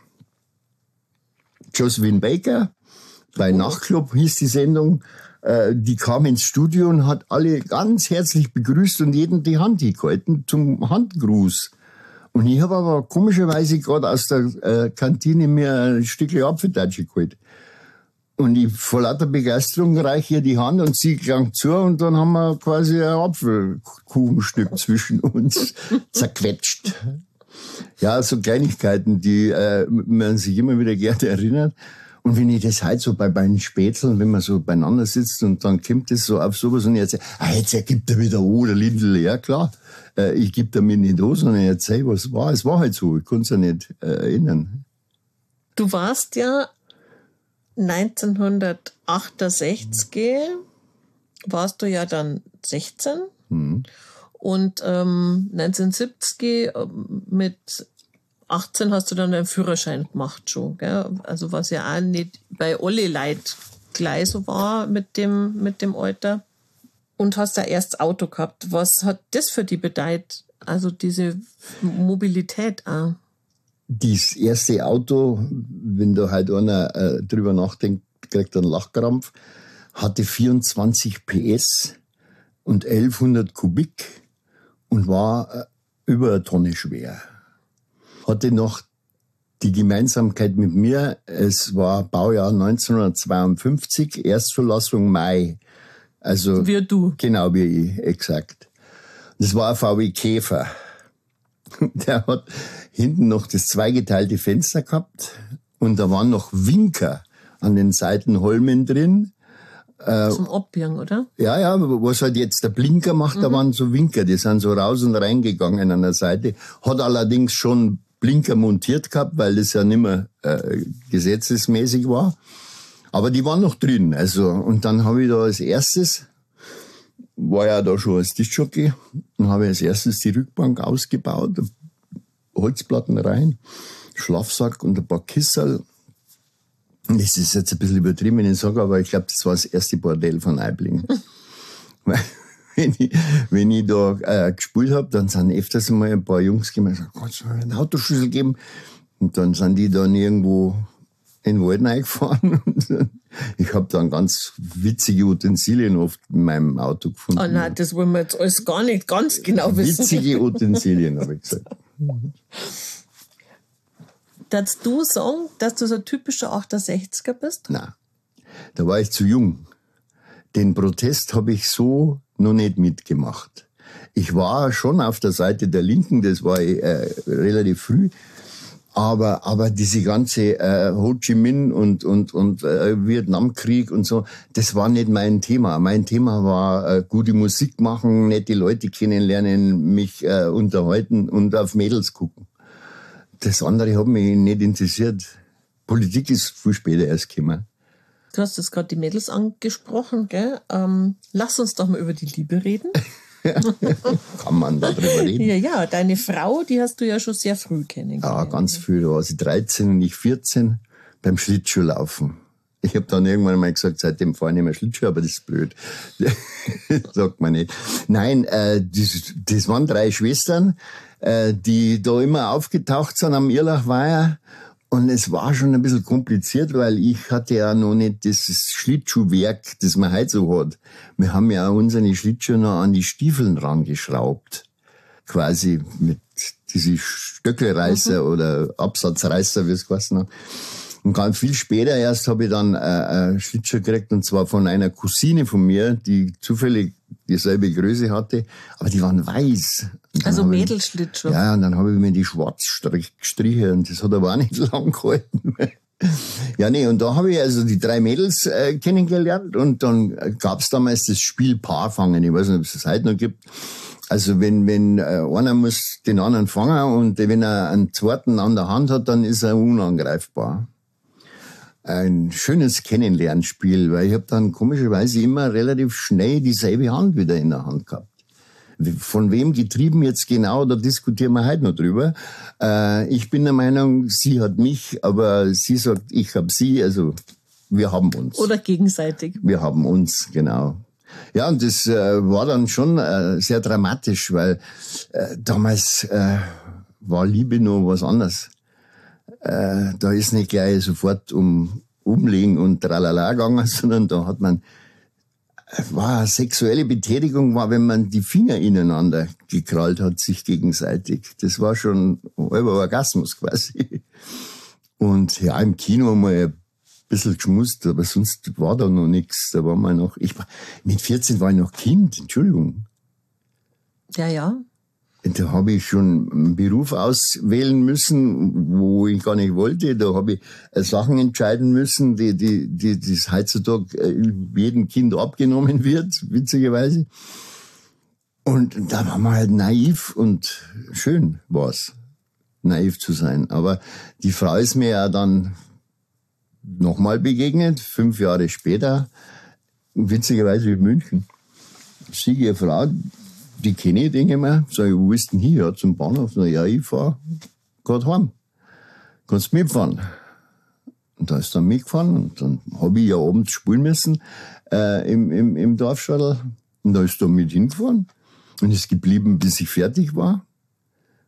Josephine Baker, bei oh. Nachtclub hieß die Sendung. Äh, die kam ins Studio und hat alle ganz herzlich begrüßt und jeden die Hand gehalten zum Handgruß. Und ich habe aber komischerweise gerade aus der äh, Kantine mir ein Stückchen Apfeltatsche geholt. Und ich vor lauter Begeisterung reiche ihr die Hand und sie klang zu und dann haben wir quasi ein Apfelkuchenstück zwischen uns zerquetscht. Ja, so Kleinigkeiten, die äh, man sich immer wieder gerne erinnert. Und wenn ich das halt so bei meinen Spätzeln, wenn man so beieinander sitzt und dann kommt das so auf sowas und ich erzähle, ah, jetzt ergibt er wieder, oh, der Lindl, ja klar, äh, ich gebe damit nicht an, sondern ich erzähle, was war. Es war halt so, ich konnte es ja nicht äh, erinnern. Du warst ja neunzehnhundertachtundsechzig warst du ja dann sechzehn mhm. und ähm, neunzehnhundertsiebzig mit achtzehn hast du dann einen Führerschein gemacht schon, gell? Also was ja auch nicht bei alle Leuten gleich so war mit dem, mit dem Alter. Und hast da erst das Auto gehabt. Was hat das für dich bedeutet? Also diese Mobilität auch? das erste Auto, wenn da halt einer äh, drüber nachdenkt, kriegt er einen Lachkrampf, hatte vierundzwanzig P S und elfhundert Kubik und war äh, über eine Tonne schwer. Hatte noch die Gemeinsamkeit mit mir, es war Baujahr neunzehnhundertzweiundfünfzig, Erstzulassung Mai. Also, wie du. Genau wie ich, exakt. Das war ein V W Käfer. Der hat hinten noch das zweigeteilte Fenster gehabt und da waren noch Winker an den Seitenholmen drin. Zum Abbiegen, oder? Ja, ja, was halt jetzt der Blinker macht, mhm. da waren so Winker, die sind so raus und reingegangen an der Seite. Hat allerdings schon Blinker montiert gehabt, weil das ja nicht mehr äh, gesetzesmäßig war. Aber die waren noch drin. Also, und dann habe ich da als erstes, war ja da schon als Diskjockey, dann habe ich als erstes die Rückbank ausgebaut, Holzplatten rein, Schlafsack und ein paar Kisserl. Das ist jetzt ein bisschen übertrieben, wenn ich sage, aber ich glaube, das war das erste Bordell von Aibling. Weil, wenn ich, wenn ich da äh, gespielt habe, dann sind öfters mal ein paar Jungs gekommen und gesagt, kannst du mir einen Autoschlüssel geben? Und dann sind die dann irgendwo in den Wald reingefahren. Und ich habe dann ganz witzige Utensilien oft in meinem Auto gefunden. Oh nein, das wollen wir jetzt alles gar nicht ganz genau wissen. Witzige Utensilien, habe ich gesagt. Darfst du sagen, dass du so ein typischer achtundsechziger bist? Nein, da war ich zu jung. Den Protest habe ich so noch nicht mitgemacht. Ich war schon auf der Seite der Linken, das war äh, relativ früh. Aber, aber diese ganze äh, Ho Chi Minh und, und, und äh, Vietnamkrieg und so, das war nicht mein Thema. Mein Thema war äh, gute Musik machen, nette Leute kennenlernen, mich äh, unterhalten und auf Mädels gucken. Das andere hat mich nicht interessiert. Politik ist viel später erst gekommen. Du hast jetzt gerade die Mädels angesprochen, gell? Ähm, lass uns doch mal über die Liebe reden. Kann man darüber reden? Ja, ja, deine Frau, die hast du ja schon sehr früh kennengelernt. Ja, ganz früh. Da war sie dreizehn und ich vierzehn beim Schlittschuhlaufen. Ich habe dann irgendwann mal gesagt, seitdem fahre ich nicht mehr Schlittschuh, aber das ist blöd. Sagt man nicht. Nein, äh, das, das waren drei Schwestern, äh, die da immer aufgetaucht sind am Irlachweiher. Und es war schon ein bisschen kompliziert, weil ich hatte ja noch nicht dieses Schlittschuhwerk, das man heute so hat. Wir haben ja unsere Schlittschuhe noch an die Stiefeln rangeschraubt. Quasi mit diese Stöckelreißer mhm. oder Absatzreißer, wie es geheißen hat. Und ganz viel später erst habe ich dann äh, Schlittschuhe gekriegt, und zwar von einer Cousine von mir, die zufällig dieselbe Größe hatte, aber die waren weiß. Also Mädelschlittschuhe. Ja, und dann habe ich mir die schwarz gestrichen und das hat aber auch nicht lang gehalten. Ja, nee, und da habe ich also die drei Mädels äh, kennengelernt und dann gab's damals das Spiel Paarfangen. Ich weiß nicht, ob es das heute noch gibt. Also wenn wenn äh, einer muss den anderen fangen und wenn er einen zweiten an der Hand hat, dann ist er unangreifbar. Ein schönes Kennenlernspiel, weil ich habe dann komischerweise immer relativ schnell dieselbe Hand wieder in der Hand gehabt. Von wem getrieben jetzt genau, da diskutieren wir heute noch drüber. Äh, ich bin der Meinung, sie hat mich, aber sie sagt, ich habe sie, also wir haben uns. Oder gegenseitig. Wir haben uns, genau. Ja, und das äh, war dann schon äh, sehr dramatisch, weil äh, damals äh, war Liebe noch was anderes. Äh, da ist nicht gleich sofort um Umlegen und Tralala gegangen, sondern da hat man, war sexuelle Betätigung, war, wenn man die Finger ineinander gekrallt hat, sich gegenseitig. Das war schon halber Orgasmus quasi. Und ja, im Kino haben wir ein bisschen geschmust, aber sonst war da noch nichts. Da war man noch, ich war, mit vierzehn war ich noch Kind, Entschuldigung. Ja, ja. Da habe ich schon einen Beruf auswählen müssen, wo ich gar nicht wollte. Da habe ich Sachen entscheiden müssen, die, die, die, die heutzutage jedem Kind abgenommen wird, witzigerweise. Und da war man halt naiv und schön war's, naiv zu sein. Aber die Frau ist mir ja dann nochmal begegnet, fünf Jahre später, witzigerweise in München. Sie, ihre Frau, die kenne ich, denke ich mal. Sag ich, wo bist denn hier? Ja, zum Bahnhof. Na ja, ich fahr gerade heim. Kannst du mitfahren? Und da ist dann mitgefahren und dann habe ich ja abends spielen müssen äh, im, im, im Dorfstadl. Und da ist er mit hingefahren und ist geblieben, bis ich fertig war.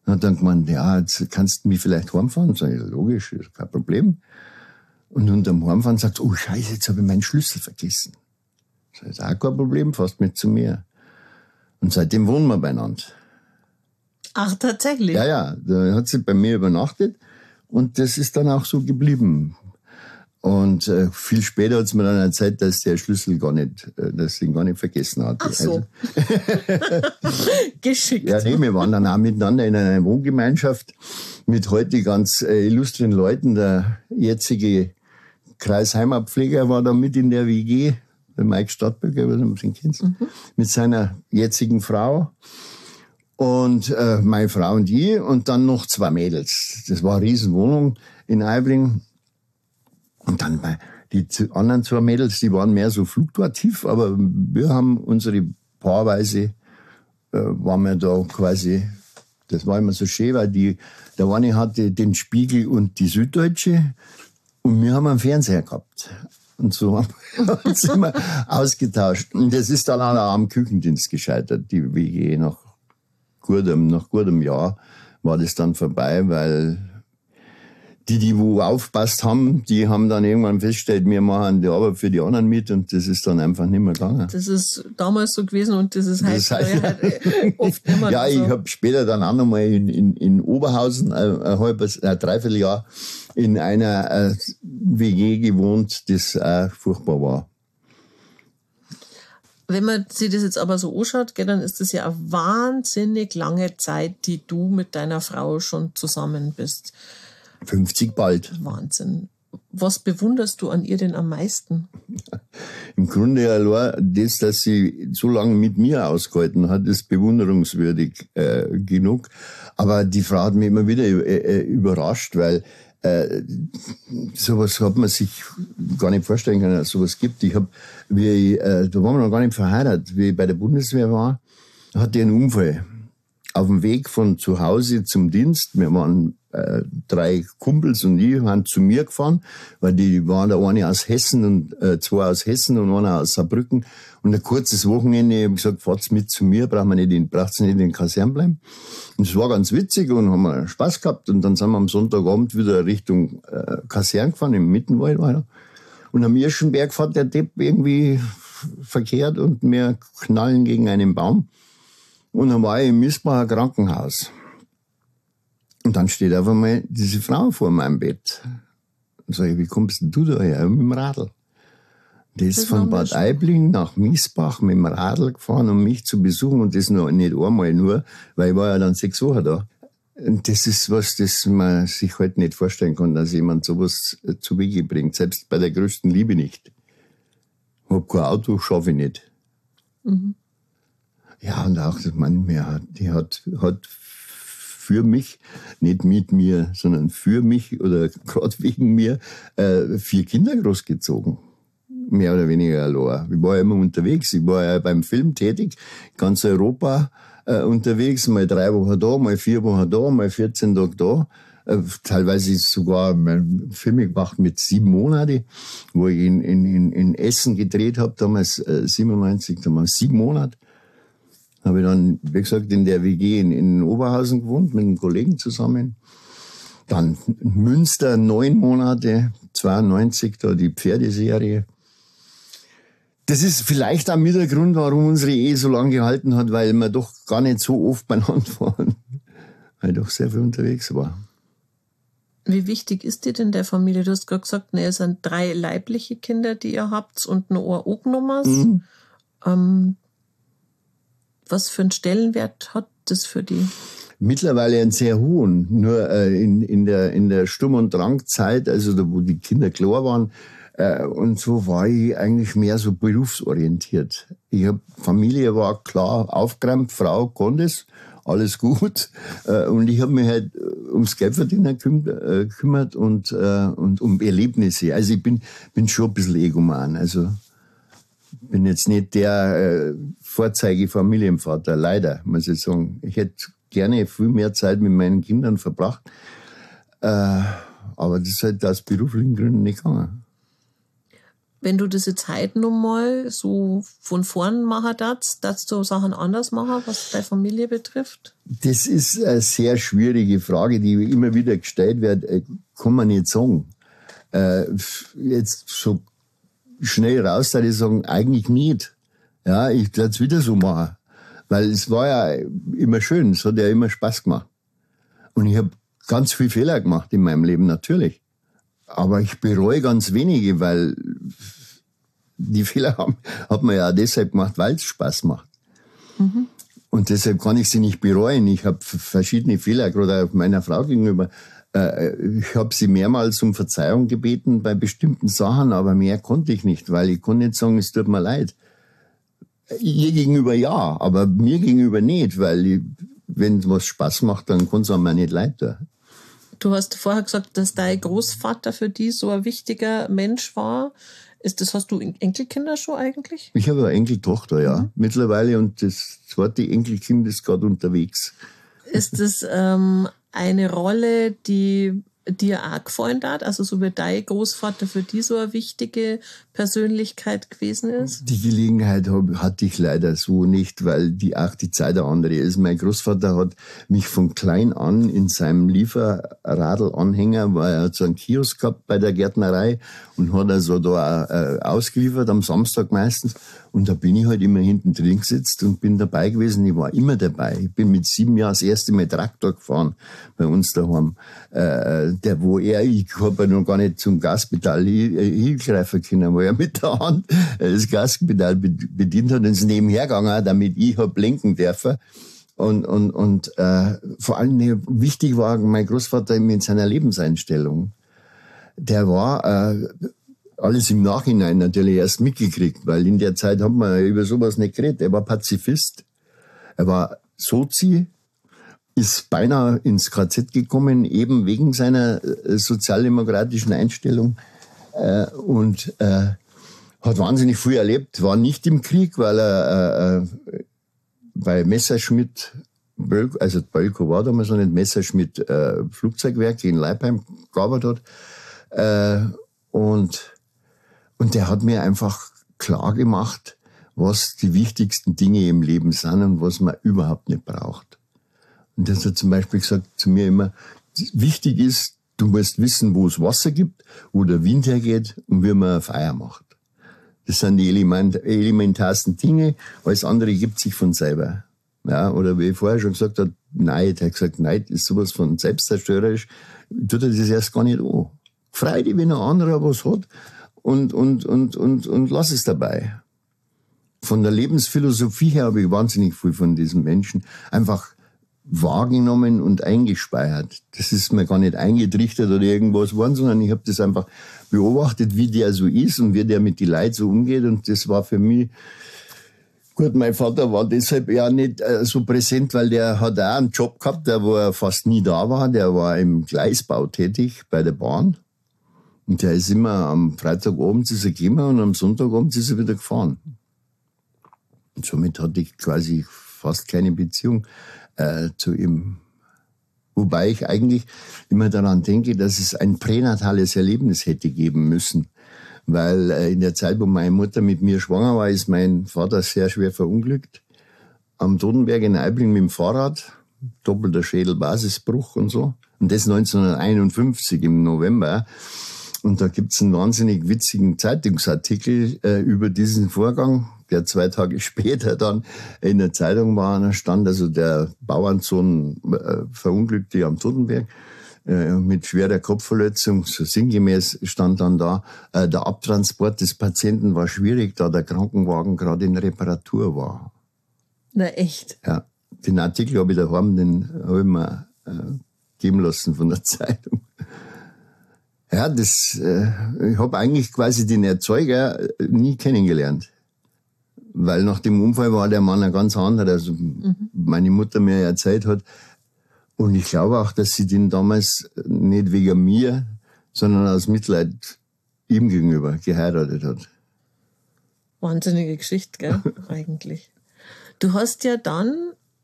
Und hat dann gemeint, ja, jetzt kannst du mich vielleicht heimfahren. Sag ich, logisch, ist kein Problem. Und unterm Heimfahren sagt oh Scheiße, jetzt habe ich meinen Schlüssel vergessen. Das ist auch kein Problem, fast mit zu mir. Und seitdem wohnen wir beieinander. Ach, tatsächlich? Ja, ja, da hat sie bei mir übernachtet und das ist dann auch so geblieben. Und äh, viel später hat es mir dann erzählt, dass der Schlüssel gar nicht, äh, dass sie ihn gar nicht vergessen hat. Ach so. Also. Geschickt. Ja, nee, wir waren dann auch miteinander in einer Wohngemeinschaft mit heute ganz äh, illustren Leuten. Der jetzige Kreisheimatpfleger war da mit in der W G, der Mike Stadtberger, was du ein bisschen kennst, mhm. mit seiner jetzigen Frau. Und äh, meine Frau und ich und dann noch zwei Mädels. Das war eine Riesenwohnung in Aibling. Und dann bei die anderen zwei Mädels, die waren mehr so fluktuativ, aber wir haben unsere paarweise, äh, waren wir da quasi, das war immer so schön, weil die, der eine hatte den Spiegel und die Süddeutsche und wir haben einen Fernseher gehabt. Und so haben wir uns immer ausgetauscht. Und das ist dann auch am Küchendienst gescheitert, die W G. Nach gutem, nach gutem Jahr war das dann vorbei, weil die, die wo aufpasst haben, die haben dann irgendwann festgestellt, wir machen die Arbeit für die anderen mit und das ist dann einfach nicht mehr gegangen. Das ist damals so gewesen und das ist das heute halt oft immer ja, so. Ich habe später dann auch nochmal in, in, in Oberhausen ein, ein halbes, ein Dreivierteljahr in einer äh, W G gewohnt, das auch furchtbar war. Wenn man sich das jetzt aber so anschaut, dann ist das ja eine wahnsinnig lange Zeit, die du mit deiner Frau schon zusammen bist. fünfzig bald. Wahnsinn. Was bewunderst du an ihr denn am meisten? Im Grunde allein das, dass sie so lange mit mir ausgehalten hat, ist bewunderungswürdig äh, genug. Aber die Frau hat mich immer wieder äh, überrascht, weil äh, sowas hat man sich gar nicht vorstellen können, dass es sowas gibt. Ich hab, wie ich, äh, da waren wir noch gar nicht verheiratet. Wie ich bei der Bundeswehr war, hatte ich einen Unfall. Auf dem Weg von zu Hause zum Dienst, wir waren äh, drei Kumpels und ich, waren zu mir gefahren, weil die waren der eine aus Hessen und äh, zwei aus Hessen und einer aus Saarbrücken. Und ein kurzes Wochenende, ich habe gesagt, fahrt's mit zu mir, braucht man nicht in, braucht's nicht in den Kasern bleiben. Und es war ganz witzig und haben wir Spaß gehabt. Und dann sind wir am Sonntagabend wieder Richtung äh, Kasern gefahren, im Mittenwald weiter. Und am Irschenberg fährt der Depp irgendwie verkehrt und wir knallen gegen einen Baum. Und dann war ich im Missbacher Krankenhaus. Und dann steht auf einmal diese Frau vor meinem Bett. Und sage ich, wie kommst denn du da her? Mit dem Radl. Die ist von Bad Aibling nach Missbach mit dem Radl gefahren, um mich zu besuchen. Und das noch nicht einmal nur, weil ich war ja dann sechs Wochen da. Und das ist was, das man sich halt nicht vorstellen kann, dass jemand sowas zu Wege bringt. Selbst bei der größten Liebe nicht. Ich hab kein Auto, schaffe ich nicht. Mhm. Ja, und auch das Mann, ja, die hat, hat für mich, nicht mit mir, sondern für mich oder gerade wegen mir, äh, vier Kinder großgezogen. Mehr oder weniger allein. Ich war ja immer unterwegs. Ich war ja beim Film tätig, ganz Europa äh, unterwegs, mal drei Wochen da, mal vier Wochen da, mal vierzehn Tage da. Äh, teilweise sogar mein Film gemacht mit sieben Monaten, wo ich in, in, in Essen gedreht habe, damals äh, siebenundneunzig, damals sieben Monate. Habe ich dann, wie gesagt, in der W G in, in Oberhausen gewohnt, mit einem Kollegen zusammen. Dann Münster, neun Monate, zweiundneunzig, da die Pferdeserie. Das ist vielleicht auch mit der Grund, warum unsere Ehe so lange gehalten hat, weil wir doch gar nicht so oft beieinander waren. Weil ich doch sehr viel unterwegs war. Wie wichtig ist dir denn der Familie? Du hast gerade gesagt, ne, es sind drei leibliche Kinder, die ihr habt und noch ein Ognummers. Mhm. Ähm, Was für einen Stellenwert hat das für die? Mittlerweile einen sehr hohen. Nur äh, in, in der, in der Sturm- und Drangzeit, also da, wo die Kinder klar waren, äh, und so war ich eigentlich mehr so berufsorientiert. Ich hab, Familie war klar aufgeräumt, Frau konnte es, alles gut. Äh, und ich habe mich halt ums Geldverdienen gekümmert und, äh, und um Erlebnisse. Also ich bin, bin schon ein bisschen egoman. Also bin jetzt nicht der äh, Vorzeige-Familienvater, leider, muss ich sagen. Ich hätte gerne viel mehr Zeit mit meinen Kindern verbracht, äh, aber das ist halt aus beruflichen Gründen nicht gegangen. Wenn du das jetzt heute noch mal so von vorn machen darfst, darfst du Sachen anders machen, was deine Familie betrifft? Das ist eine sehr schwierige Frage, die immer wieder gestellt wird. Kann man nicht sagen. Äh, jetzt so schnell raus, da ich sagen, eigentlich nicht. Ja, ich werde es wieder so machen. Weil es war ja immer schön, es hat ja immer Spaß gemacht. Und ich habe ganz viele Fehler gemacht in meinem Leben, natürlich. Aber ich bereue ganz wenige, weil die Fehler haben, hat man ja auch deshalb gemacht, weil es Spaß macht. Mhm. Und deshalb kann ich sie nicht bereuen. Ich habe verschiedene Fehler, gerade auch meiner Frau gegenüber. Ich habe sie mehrmals um Verzeihung gebeten bei bestimmten Sachen, aber mehr konnte ich nicht, weil ich konnte nicht sagen, es tut mir leid. Ihr gegenüber ja, aber mir gegenüber nicht, weil ich, wenn was Spaß macht, dann kann es einem auch nicht leid tun. Du hast vorher gesagt, dass dein Großvater für dich so ein wichtiger Mensch war. Ist das, hast du Enkelkinder schon eigentlich? Ich habe eine Enkeltochter, ja, mhm. mittlerweile, und das zweite Enkelkind ist gerade unterwegs. Ist das ähm, eine Rolle, die dir auch gefallen hat? Also so wie dein Großvater für dich so eine wichtige Persönlichkeit gewesen ist? Die Gelegenheit hab, hatte ich leider so nicht, weil die auch die Zeit eine andere ist. Mein Großvater hat mich von klein an in seinem Lieferradl-Anhänger, weil er hat so einen Kiosk gehabt bei der Gärtnerei und hat also da äh, ausgeliefert, am Samstag meistens. Und da bin ich halt immer hinten drin gesetzt und bin dabei gewesen. Ich war immer dabei. Ich bin mit sieben Jahren das erste Mal Traktor gefahren bei uns daheim. Äh, der, wo er, ich habe ja noch gar nicht zum Gaspedal hingreifen können, wo er mit der Hand das Gaspedal bedient hat und ist nebenher gegangen, damit ich hab lenken dürfen. Und, und, und äh, vor allem wichtig war mein Großvater mit seiner Lebenseinstellung. Der war... Äh, alles im Nachhinein natürlich erst mitgekriegt, weil in der Zeit hat man über sowas nicht geredet. Er war Pazifist, er war Sozi, ist beinahe ins K Z gekommen, eben wegen seiner sozialdemokratischen Einstellung, äh, und äh, hat wahnsinnig viel erlebt, war nicht im Krieg, weil er äh, bei Messerschmitt, also Bölkow war damals noch nicht, Messerschmitt äh, Flugzeugwerk in Leipheim gearbeitet hat, äh, und Und der hat mir einfach klar gemacht, was die wichtigsten Dinge im Leben sind und was man überhaupt nicht braucht. Und das hat zum Beispiel gesagt zu mir immer, wichtig ist, du musst wissen, wo es Wasser gibt, wo der Wind hergeht und wie man ein Feuer macht. Das sind die element- elementarsten Dinge, alles andere gibt sich von selber. Ja, oder wie ich vorher schon gesagt habe, Neid. Er hat gesagt, Neid ist sowas von selbstzerstörerisch. Tut er das erst gar nicht an. Freu dich, wenn ein anderer was hat. Und, und, und, und, und lass es dabei. Von der Lebensphilosophie her habe ich wahnsinnig viel von diesem Menschen einfach wahrgenommen und eingespeichert. Das ist mir gar nicht eingetrichtert oder irgendwas geworden, sondern ich habe das einfach beobachtet, wie der so ist und wie der mit den Leuten so umgeht. Und das war für mich, gut, mein Vater war deshalb ja nicht äh, so präsent, weil der hat auch einen Job gehabt, der wo er fast nie da war. Der war im Gleisbau tätig bei der Bahn. Und der ist immer am Freitagabend ist er gekommen und am Sonntagabend ist er wieder gefahren. Und somit hatte ich quasi fast keine Beziehung äh, zu ihm. Wobei ich eigentlich immer daran denke, dass es ein pränatales Erlebnis hätte geben müssen. Weil äh, in der Zeit, wo meine Mutter mit mir schwanger war, ist mein Vater sehr schwer verunglückt. Am Totenberg in Aibling mit dem Fahrrad, doppelter Schädelbasisbruch und so. Und das neunzehnhunderteinundfünfzig im November. Und da gibt's einen wahnsinnig witzigen Zeitungsartikel äh, über diesen Vorgang, der zwei Tage später dann in der Zeitung war. Da stand also der Bauernsohn äh, verunglückte am Totenberg äh, mit schwerer Kopfverletzung. So sinngemäß stand dann da, äh, der Abtransport des Patienten war schwierig, da der Krankenwagen gerade in Reparatur war. Na echt? Ja, den Artikel habe ich daheim, den habe ich mir äh, geben lassen von der Zeitung. Ja, das, äh, ich habe eigentlich quasi den Erzeuger nie kennengelernt. Weil nach dem Unfall war der Mann ein ganz anderer, also mhm. meine Mutter mir erzählt hat. Und ich glaube auch, dass sie den damals nicht wegen mir, sondern aus Mitleid ihm gegenüber geheiratet hat. Wahnsinnige Geschichte, gell, eigentlich. Du hast ja dann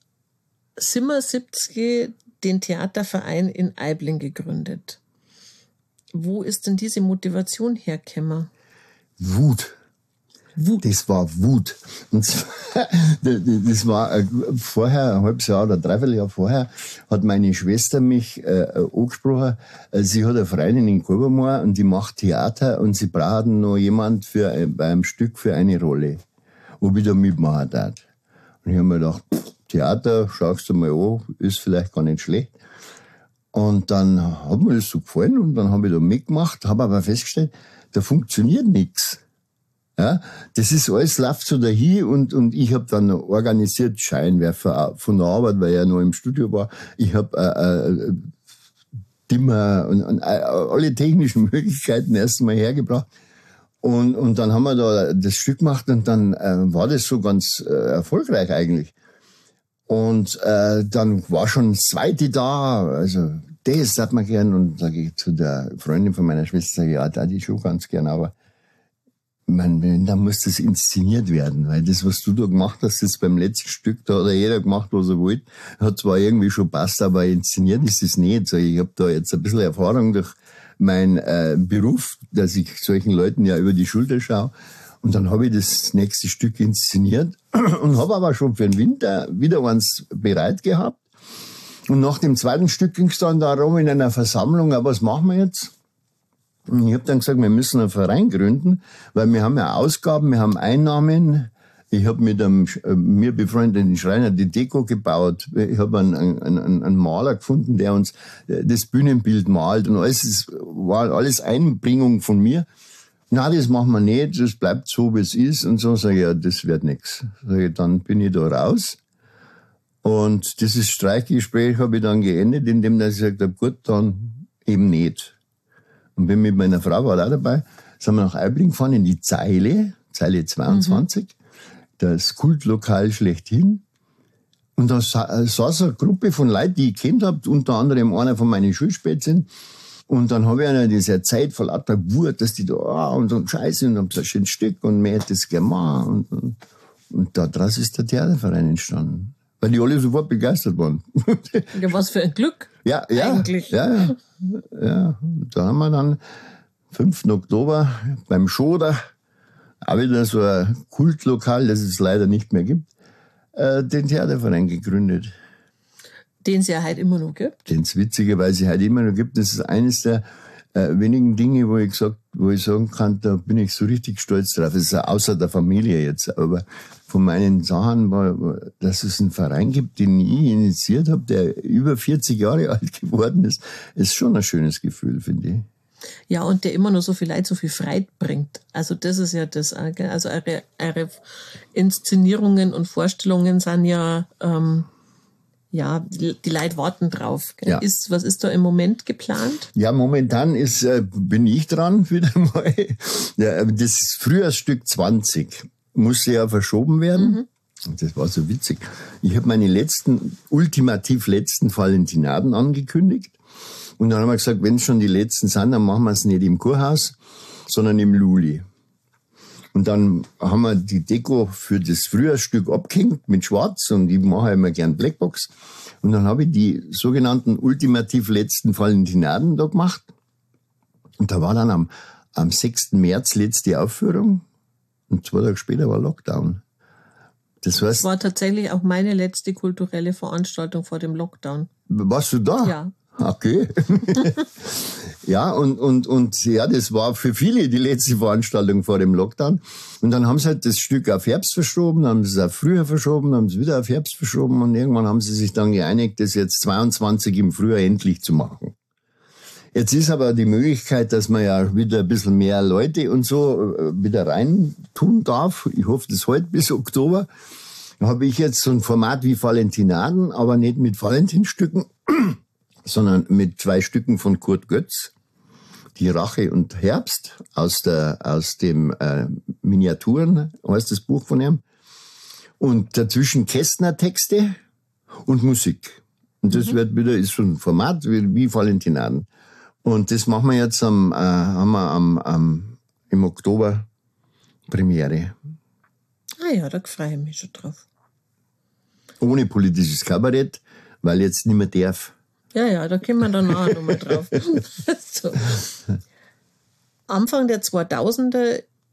siebenundsiebzig den Theaterverein in Aibling gegründet. Wo ist denn diese Motivation hergekommen? Wut. Wut. Das war Wut. Und zwar, das war äh, vorher, ein halbes Jahr oder dreiviertel Jahr vorher, hat meine Schwester mich äh, angesprochen. Äh, sie hat eine Freundin in Kolbermoor und die macht Theater und sie brauchen noch jemand für äh, bei einem Stück für eine Rolle. Ob ich da mitmachen darf. Und ich habe mir gedacht, pff, Theater, schaust du mal an, ist vielleicht gar nicht schlecht. Und dann hat mir das so gefallen und dann habe ich da mitgemacht, habe aber festgestellt, da funktioniert nichts. Ja, das ist alles läuft so dahin und und ich habe dann organisiert Scheinwerfer von der Arbeit, weil ich ja noch im Studio war. Ich habe äh, äh, Dimmer und, und äh, alle technischen Möglichkeiten erst mal hergebracht. Und und dann haben wir da das Stück gemacht und dann äh, war das so ganz äh, erfolgreich eigentlich. Und äh, dann war schon das Zweite da, also das hat man gern. Und sage ich zu der Freundin von meiner Schwester, ja, da die schon ganz gern, aber man, dann muss das inszeniert werden, weil das, was du da gemacht hast, das beim letzten Stück, da hat ja jeder gemacht, was er wollte, hat zwar irgendwie schon passt, aber inszeniert ist es nicht. So, ich habe da jetzt ein bisschen Erfahrung durch meinen äh, Beruf, dass ich solchen Leuten ja über die Schulter schaue. Und dann habe ich das nächste Stück inszeniert und habe aber schon für den Winter wieder eins bereit gehabt. Und nach dem zweiten Stück ging es dann darum, in einer Versammlung, aber was machen wir jetzt? Und ich habe dann gesagt, wir müssen einen Verein gründen, weil wir haben ja Ausgaben, wir haben Einnahmen. Ich habe mit einem äh, mir befreundeten Schreiner die Deko gebaut. Ich habe einen, einen, einen Maler gefunden, der uns das Bühnenbild malt. Und alles ist, war alles Einbringung von mir. Na, das machen wir nicht, das bleibt so, wie es ist. Und so sage ich, ja, das wird nichts. Sage ich, dann bin ich da raus. Und dieses Streichgespräch habe ich dann geendet, indem ich gesagt habe, gut, dann eben nicht. Und bin mit meiner Frau, war auch dabei, sind wir nach Aibling gefahren in die Zeile, Zeile zweiundzwanzig, mhm. das Kultlokal schlechthin. Und da saß eine Gruppe von Leuten, die ich kennt habe, unter anderem einer von meinen Schulspätzen. Und dann habe ich einer dieser Zeit vor lauter Wut, dass die da, ah, und so Scheiße, und dann so ein schönes Stück, und mir hätte das gemacht. Und, und, und da draus ist der Theaterverein entstanden. Weil die alle sofort begeistert waren. Ja, was für ein Glück. Ja, ja. Eigentlich. Ja, ja. Ja. Da haben wir dann fünften Oktober beim Schoder, auch wieder so ein Kultlokal, das es leider nicht mehr gibt, äh, den Theaterverein gegründet. Den es ja heute immer noch gibt. Den es witzigerweise heute immer noch gibt. Das ist eines der äh, wenigen Dinge, wo ich gesagt, wo ich sagen kann, da bin ich so richtig stolz drauf. Das ist ja außer der Familie jetzt, aber von meinen Sachen war, dass es einen Verein gibt, den ich initiiert habe, der über vierzig Jahre alt geworden ist, ist schon ein schönes Gefühl, finde ich. Ja, und der immer noch so viel Leid, so viel Freude bringt. Also das ist ja das, also eure, eure Inszenierungen und Vorstellungen sind ja, ähm, ja, die, die Leute warten drauf. Gell? Ja. Ist, was ist da im Moment geplant? Ja, momentan ist, äh, bin ich dran wieder mal. Ja, das Frühjahrsstück zwanzig musste ja verschoben werden. Mhm. Das war so witzig. Ich habe meine letzten, ultimativ letzten Valentinaden angekündigt. Und dann haben wir gesagt, wenn es schon die letzten sind, dann machen wir es nicht im Kurhaus, sondern im Luli. Und dann haben wir die Deko für das Frühjahrsstück abgehängt mit Schwarz und ich mache immer gern Blackbox. Und dann habe ich die sogenannten ultimativ letzten Valentinaden da gemacht. Und da war dann am, am sechsten März letzte Aufführung und zwei Tage später war Lockdown. Das heißt, das war tatsächlich auch meine letzte kulturelle Veranstaltung vor dem Lockdown. Warst du da? Ja. Okay. Ja, und, und, und, ja, das war für viele die letzte Veranstaltung vor dem Lockdown. Und dann haben sie halt das Stück auf Herbst verschoben, dann haben sie es auf Frühjahr verschoben, dann haben sie es wieder auf Herbst verschoben und irgendwann haben sie sich dann geeinigt, das jetzt zweiundzwanzig im Frühjahr endlich zu machen. Jetzt ist aber die Möglichkeit, dass man ja wieder ein bisschen mehr Leute und so wieder rein tun darf. Ich hoffe, das heute bis Oktober. Da habe ich jetzt so ein Format wie Valentinaden, aber nicht mit Valentinstücken, sondern mit zwei Stücken von Kurt Götz, Die Rache und Herbst, aus der aus dem äh, Miniaturen, heißt das Buch von ihm. Und dazwischen Kästner-Texte und Musik. Und das mhm. wird wieder, ist so ein Format wie, wie Valentinaden. Und das machen wir jetzt am, äh, haben wir am, am, im Oktober Premiere. Ah ja, da freue ich mich schon drauf. Ohne politisches Kabarett, weil jetzt nicht mehr darf. Ja, ja, da kommen wir dann auch nochmal drauf. So. Anfang der zweitausender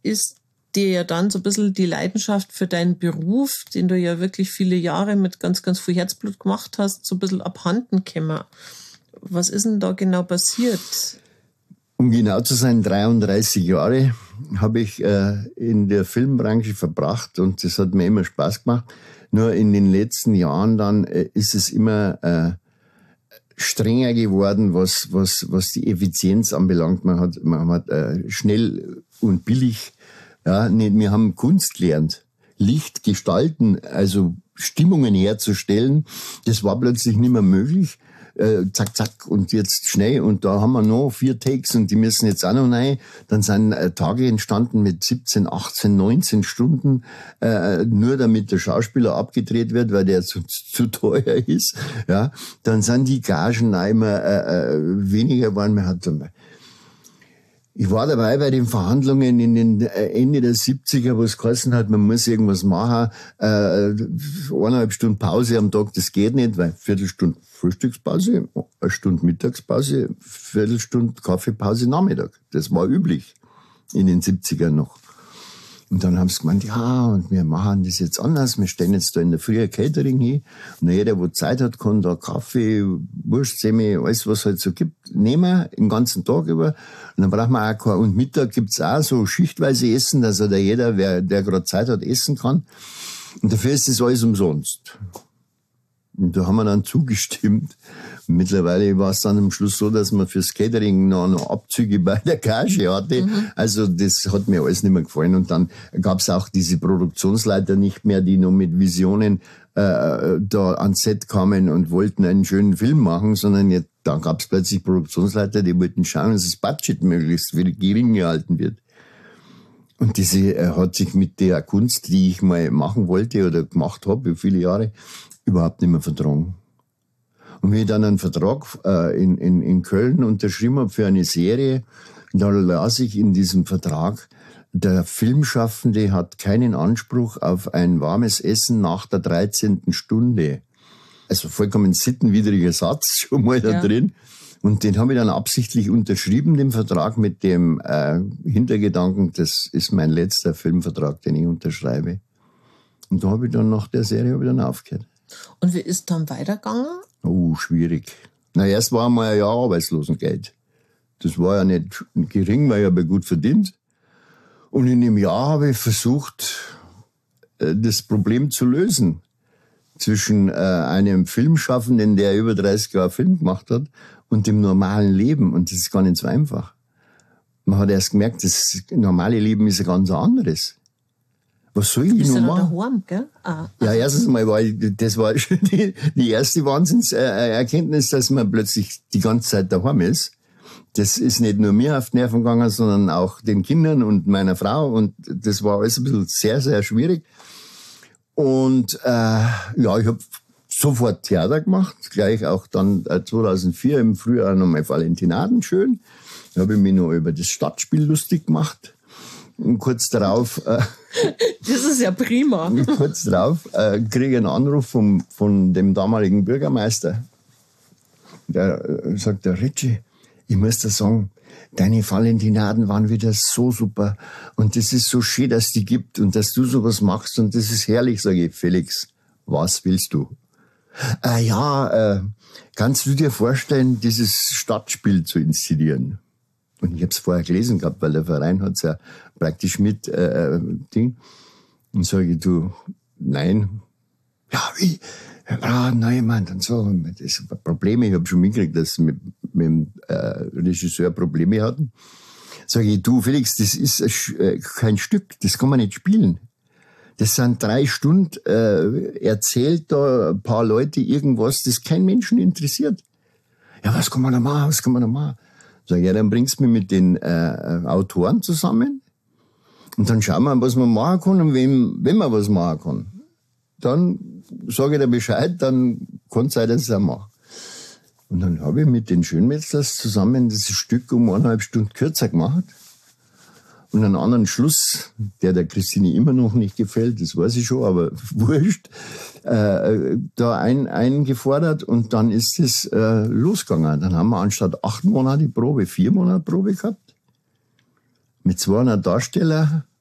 ist dir ja dann so ein bisschen die Leidenschaft für deinen Beruf, den du ja wirklich viele Jahre mit ganz, ganz viel Herzblut gemacht hast, so ein bisschen abhanden gekommen. Was ist denn da genau passiert? Um genau zu sein, dreiunddreißig Jahre habe ich äh, in der Filmbranche verbracht und das hat mir immer Spaß gemacht. Nur in den letzten Jahren dann äh, ist es immer äh, strenger geworden, was, was, was die Effizienz anbelangt. Man hat, man hat äh, schnell und billig, ja, nicht, wir haben Kunst gelernt. Licht gestalten, also Stimmungen herzustellen, das war plötzlich nicht mehr möglich. Äh, zack, zack, und jetzt schnell. Und da haben wir noch vier Takes und die müssen jetzt auch noch rein. Dann sind äh, Tage entstanden mit siebzehn, achtzehn, neunzehn Stunden, äh, nur damit der Schauspieler abgedreht wird, weil der zu, zu teuer ist. Ja, dann sind die Gagen auch immer äh, weniger geworden. Man hat Ich war dabei bei den Verhandlungen in den Ende der siebziger, wo es geheißen hat, man muss irgendwas machen, äh, eineinhalb Stunden Pause am Tag, das geht nicht, weil Viertelstunde Frühstückspause, eine Stunde Mittagspause, Viertelstunde Kaffeepause Nachmittag. Das war üblich in den siebzigern noch. Und dann haben sie gemeint, ja, und wir machen das jetzt anders, wir stellen jetzt da in der Früh ein Catering hin, und jeder, der Zeit hat, kann da Kaffee, Wurst, Semmel, alles, was es halt so gibt, nehmen, den ganzen Tag über, und dann braucht man auch kein, und Mittag gibt's auch so schichtweise Essen, dass da jeder, wer, der gerade Zeit hat, essen kann, und dafür ist das alles umsonst. Und da haben wir dann zugestimmt. Und mittlerweile war es dann am Schluss so, dass man fürs Catering noch, noch Abzüge bei der Gage hatte. Mhm. Also das hat mir alles nicht mehr gefallen. Und dann gab es auch diese Produktionsleiter nicht mehr, die noch mit Visionen äh, da ans Set kamen und wollten einen schönen Film machen, sondern jetzt, dann gab es plötzlich Produktionsleiter, die wollten schauen, dass das Budget möglichst gering gehalten wird. Und diese äh, hat sich mit der Kunst, die ich mal machen wollte oder gemacht habe, über viele Jahre, überhaupt nicht mehr vertragen. Und wie ich dann einen Vertrag äh, in, in, in Köln unterschrieben habe für eine Serie, da las ich in diesem Vertrag, der Filmschaffende hat keinen Anspruch auf ein warmes Essen nach der dreizehnten Stunde. Also vollkommen sittenwidriger Satz schon mal da ja. drin. Und den habe ich dann absichtlich unterschrieben, den Vertrag, mit dem äh, Hintergedanken, das ist mein letzter Filmvertrag, den ich unterschreibe. Und da habe ich dann nach der Serie habe ich dann aufgehört. Und wie ist dann weitergegangen? Oh, schwierig. Na, erst war mal ein Jahr Arbeitslosengeld. Das war ja nicht gering, weil ich aber gut verdient. Und in dem Jahr habe ich versucht, das Problem zu lösen. Zwischen äh, einem Filmschaffenden, der über dreißig Jahre Film gemacht hat, und dem normalen Leben. Und das ist gar nicht so einfach. Man hat erst gemerkt, das normale Leben ist ein ganz anderes. Was soll ich noch machen? Daheim, gell? Ah, ja, erstens mal war ich, das war schon die, die erste Wahnsinnserkenntnis, dass man plötzlich die ganze Zeit daheim ist. Das ist nicht nur mir auf die Nerven gegangen, sondern auch den Kindern und meiner Frau. Und das war alles ein bisschen sehr, sehr schwierig. Und äh, ja, ich habe sofort Theater gemacht, gleich auch dann äh, zweitausendvier im Frühjahr nochmal Valentinaden schön. Da habe ich mich noch über das Stadtspiel lustig gemacht. Und kurz darauf... Äh, das ist ja prima. Kurz darauf äh, kriege ich einen Anruf vom, von dem damaligen Bürgermeister. Der äh, sagt, der Ritchie, ich muss dir sagen, deine Valentinaden waren wieder so super. Und das ist so schön, dass es die gibt und dass du sowas machst. Und das ist herrlich, sage ich. Felix, was willst du? Äh, ja, äh, kannst du dir vorstellen, dieses Stadtspiel zu inszenieren? Und ich habe es vorher gelesen gehabt, weil der Verein hat's ja praktisch mit äh, Ding. Und sage ich, du, nein. Ja, wie? Wir brauchen noch jemand und so. Das Probleme, ich habe schon mitgekriegt, dass sie mit, mit dem äh, Regisseur Probleme hatten. Sage ich, du Felix, das ist äh, kein Stück, das kann man nicht spielen. Das sind drei Stunden, äh, erzählt da ein paar Leute irgendwas, das kein Menschen interessiert. Ja, was kann man da machen, was kann man da machen? Sag ich, ja, dann bringst du mich mit den äh, Autoren zusammen und dann schauen wir, was man machen kann und wem, wenn man was machen kann. Dann sage ich dir Bescheid, dann kann es sein, dass ich es auch mache. Und dann habe ich mit den Schönmetzlers zusammen dieses Stück um eineinhalb Stunden kürzer gemacht. Und einen anderen Schluss, der der Christine immer noch nicht gefällt, das weiß ich schon, aber wurscht, äh, da ein, eingefordert und dann ist es äh, losgegangen. Dann haben wir anstatt acht Monate Probe, vier Monate Probe gehabt. Mit zweihundert Darstellern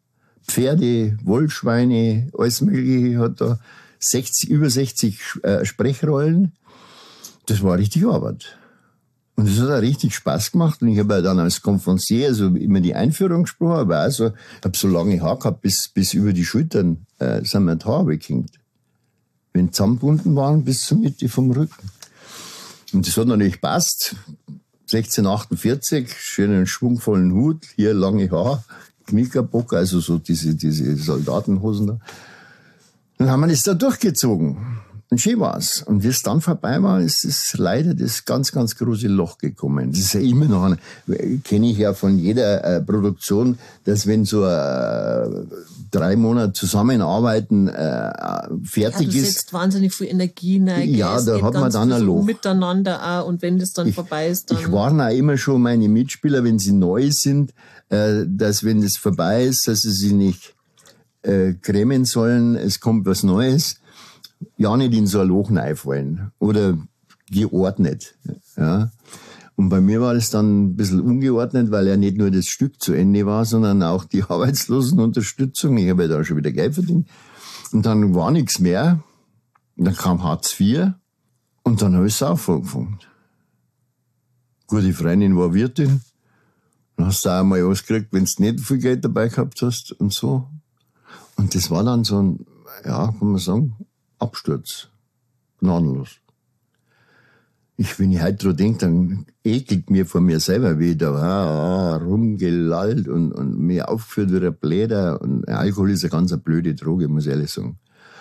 Pferde, Wollschweine, alles Mögliche, hat da sechzig, über sechzig äh, Sprechrollen. Das war richtig Arbeit. Und das hat auch richtig Spaß gemacht. Und ich habe ja dann als Confrancier so immer die Einführung gesprochen, aber also, ich habe so lange Haare gehabt, bis, bis über die Schultern äh, sind mir die Haare weggehängt. Wenn zusammengebunden waren, bis zur Mitte vom Rücken. Und das hat natürlich passt. sechzehnhundertachtundvierzig, schönen schwungvollen Hut, hier lange Haare, Knickerbock, also so diese, diese Soldatenhosen da. Dann haben wir das da durchgezogen. Und schön war's. Und wie es dann vorbei war, ist es leider das ganz, ganz große Loch gekommen. Das ist ja immer noch ein, kenne ich ja von jeder äh, Produktion, dass wenn so äh, drei Monate zusammenarbeiten äh, fertig ja, du ist. setzt wahnsinnig viel Energie rein. Ja, da hat man dann ein Loch. Miteinander auch. Und wenn das dann ich, vorbei ist, dann... Ich warne auch immer schon meine Mitspieler, wenn sie neu sind, äh, dass wenn das vorbei ist, dass sie sich nicht äh, grämen sollen, es kommt was Neues. Ja, nicht in so ein Loch reinfallen. Oder geordnet. Ja. Und bei mir war das dann ein bisschen ungeordnet, weil ja nicht nur das Stück zu Ende war, sondern auch die Arbeitslosenunterstützung. Ich habe ja da schon wieder Geld verdient. Und dann war nichts mehr. Und dann kam Hartz vier. Und dann habe ich es auch angefangen. Gute Freundin war Wirtin. Dann hast du auch mal was gekriegt, wenn du nicht viel Geld dabei gehabt hast und so. Und das war dann so ein, ja, kann man sagen, Absturz. Gnadenlos. Ich, wenn ich heute dran denke, dann ekelt mir vor mir selber wieder, ah, rumgelallt und, und mir aufgeführt wie ein Bläder. Und Alkohol ist eine ganz eine blöde Droge, muss ich ehrlich sagen.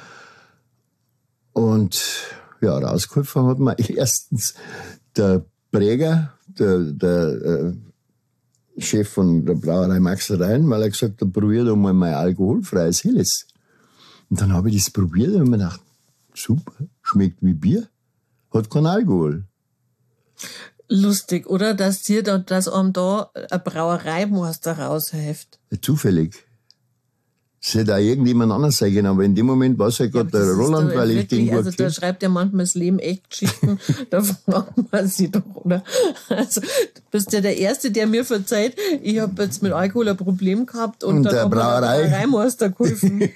Und ja, rausgeholfen hat mir erstens der Präger, der, der äh, Chef von der Brauerei Max Rhein, weil er gesagt hat, probier doch mal mein alkoholfreies Helles. Und dann habe ich das probiert und mir gedacht, super, schmeckt wie Bier, hat keinen Alkohol. Lustig, oder? Dass dir da, dass einem da eine Brauereimeister raushilft. Zufällig. Es hätte auch irgendjemand anders sein können, aber in dem Moment war es ja gerade der Roland, weil ich den gut Also da schreibt ja manchmal das Leben echt Geschichten, da fragt man sich doch, oder? Also du bist ja der Erste, der mir verzeiht, ich habe jetzt mit Alkohol ein Problem gehabt und, und dann hat mir der Brauereimeister geholfen.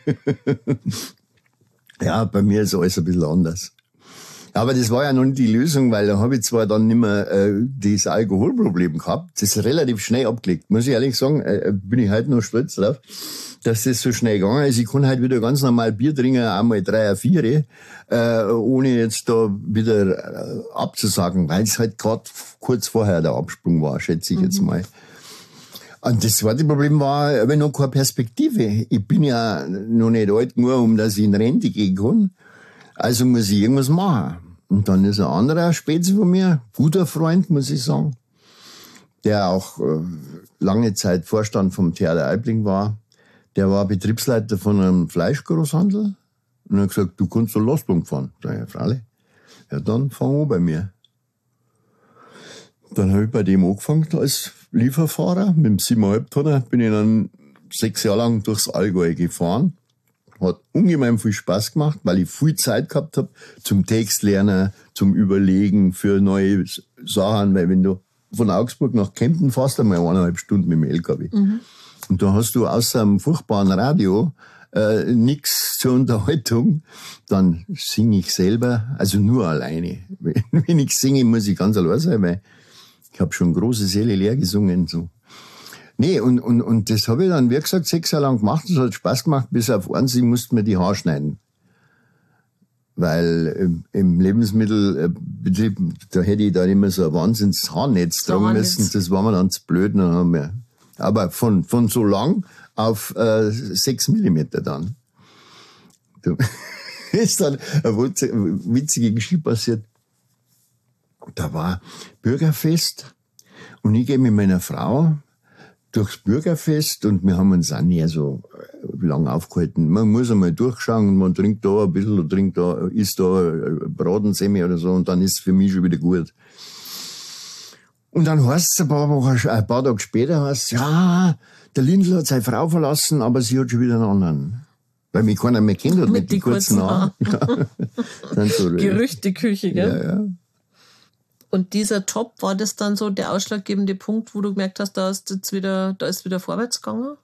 Ja, bei mir ist alles ein bisschen anders. Aber das war ja noch nicht die Lösung, weil da habe ich zwar dann nicht mehr äh, dieses Alkoholproblem gehabt. Das ist relativ schnell abgelegt. Muss ich ehrlich sagen, äh, bin ich heute noch stolz drauf, dass das so schnell gegangen ist. Ich kann halt wieder ganz normal Bier trinken, einmal drei, vier, äh, ohne jetzt da wieder äh, abzusagen, weil es halt gerade kurz vorher der Absprung war, schätze ich mhm. jetzt mal. Und das zweite Problem war, aber noch keine Perspektive. Ich bin ja noch nicht alt genug, um dass ich in Rente gehen kann. Also muss ich irgendwas machen. Und dann ist ein anderer Spätze von mir, guter Freund, muss ich sagen, der auch äh, lange Zeit Vorstand vom Theater Aibling war. Der war Betriebsleiter von einem Fleischgroßhandel. Und er hat gesagt, du kannst zur Lastbank fahren. Sag ich, ja, Frale. Ja, dann fang an bei mir. Dann habe ich bei dem angefangen als Lieferfahrer. Mit dem siebeneinhalb Tonner bin ich dann sechs Jahre lang durchs Allgäu gefahren. Hat ungemein viel Spaß gemacht, weil ich viel Zeit gehabt habe zum Textlernen, zum Überlegen für neue Sachen. Weil wenn du von Augsburg nach Kempten fährst, einmal eineinhalb Stunden mit dem L K W. Mhm. Und da hast du außer einem furchtbaren Radio äh, nichts zur Unterhaltung. Dann singe ich selber, also nur alleine. Wenn ich singe, muss ich ganz allein sein, weil ich habe schon große Seele leer gesungen. So. Nee, und, und, und das habe ich dann, wie gesagt, sechs Jahre lang gemacht. Das hat Spaß gemacht, bis auf eins, ich musste mir die Haare schneiden. Weil im, im Lebensmittelbetrieb, da hätte ich dann immer so ein wahnsinns Haarnetz tragen müssen. Das war mir dann zu blöd. Dann haben wir, aber von, von so lang auf äh, sechs Millimeter dann. Da ist dann eine witzige Geschichte passiert. Da war Bürgerfest und ich gehe mit meiner Frau durchs Bürgerfest und wir haben uns auch nicht so lang aufgehalten. Man muss einmal durchschauen und man trinkt da ein bisschen und trinkt da, isst da Bratensemmel oder so und dann ist es für mich schon wieder gut. Und dann heißt es ein paar Wochen, ein paar Tage später heißt es, ja, der Lindl hat seine Frau verlassen, aber sie hat schon wieder einen anderen. Weil mich keiner mehr kennt hat mit, mit den kurzen Haaren. Ja. So Gerüchteküche, gell? Ja, ja. Und dieser Job, war das dann so der ausschlaggebende Punkt, wo du gemerkt hast, da ist jetzt wieder, da ist wieder vorwärts gegangen? Ja,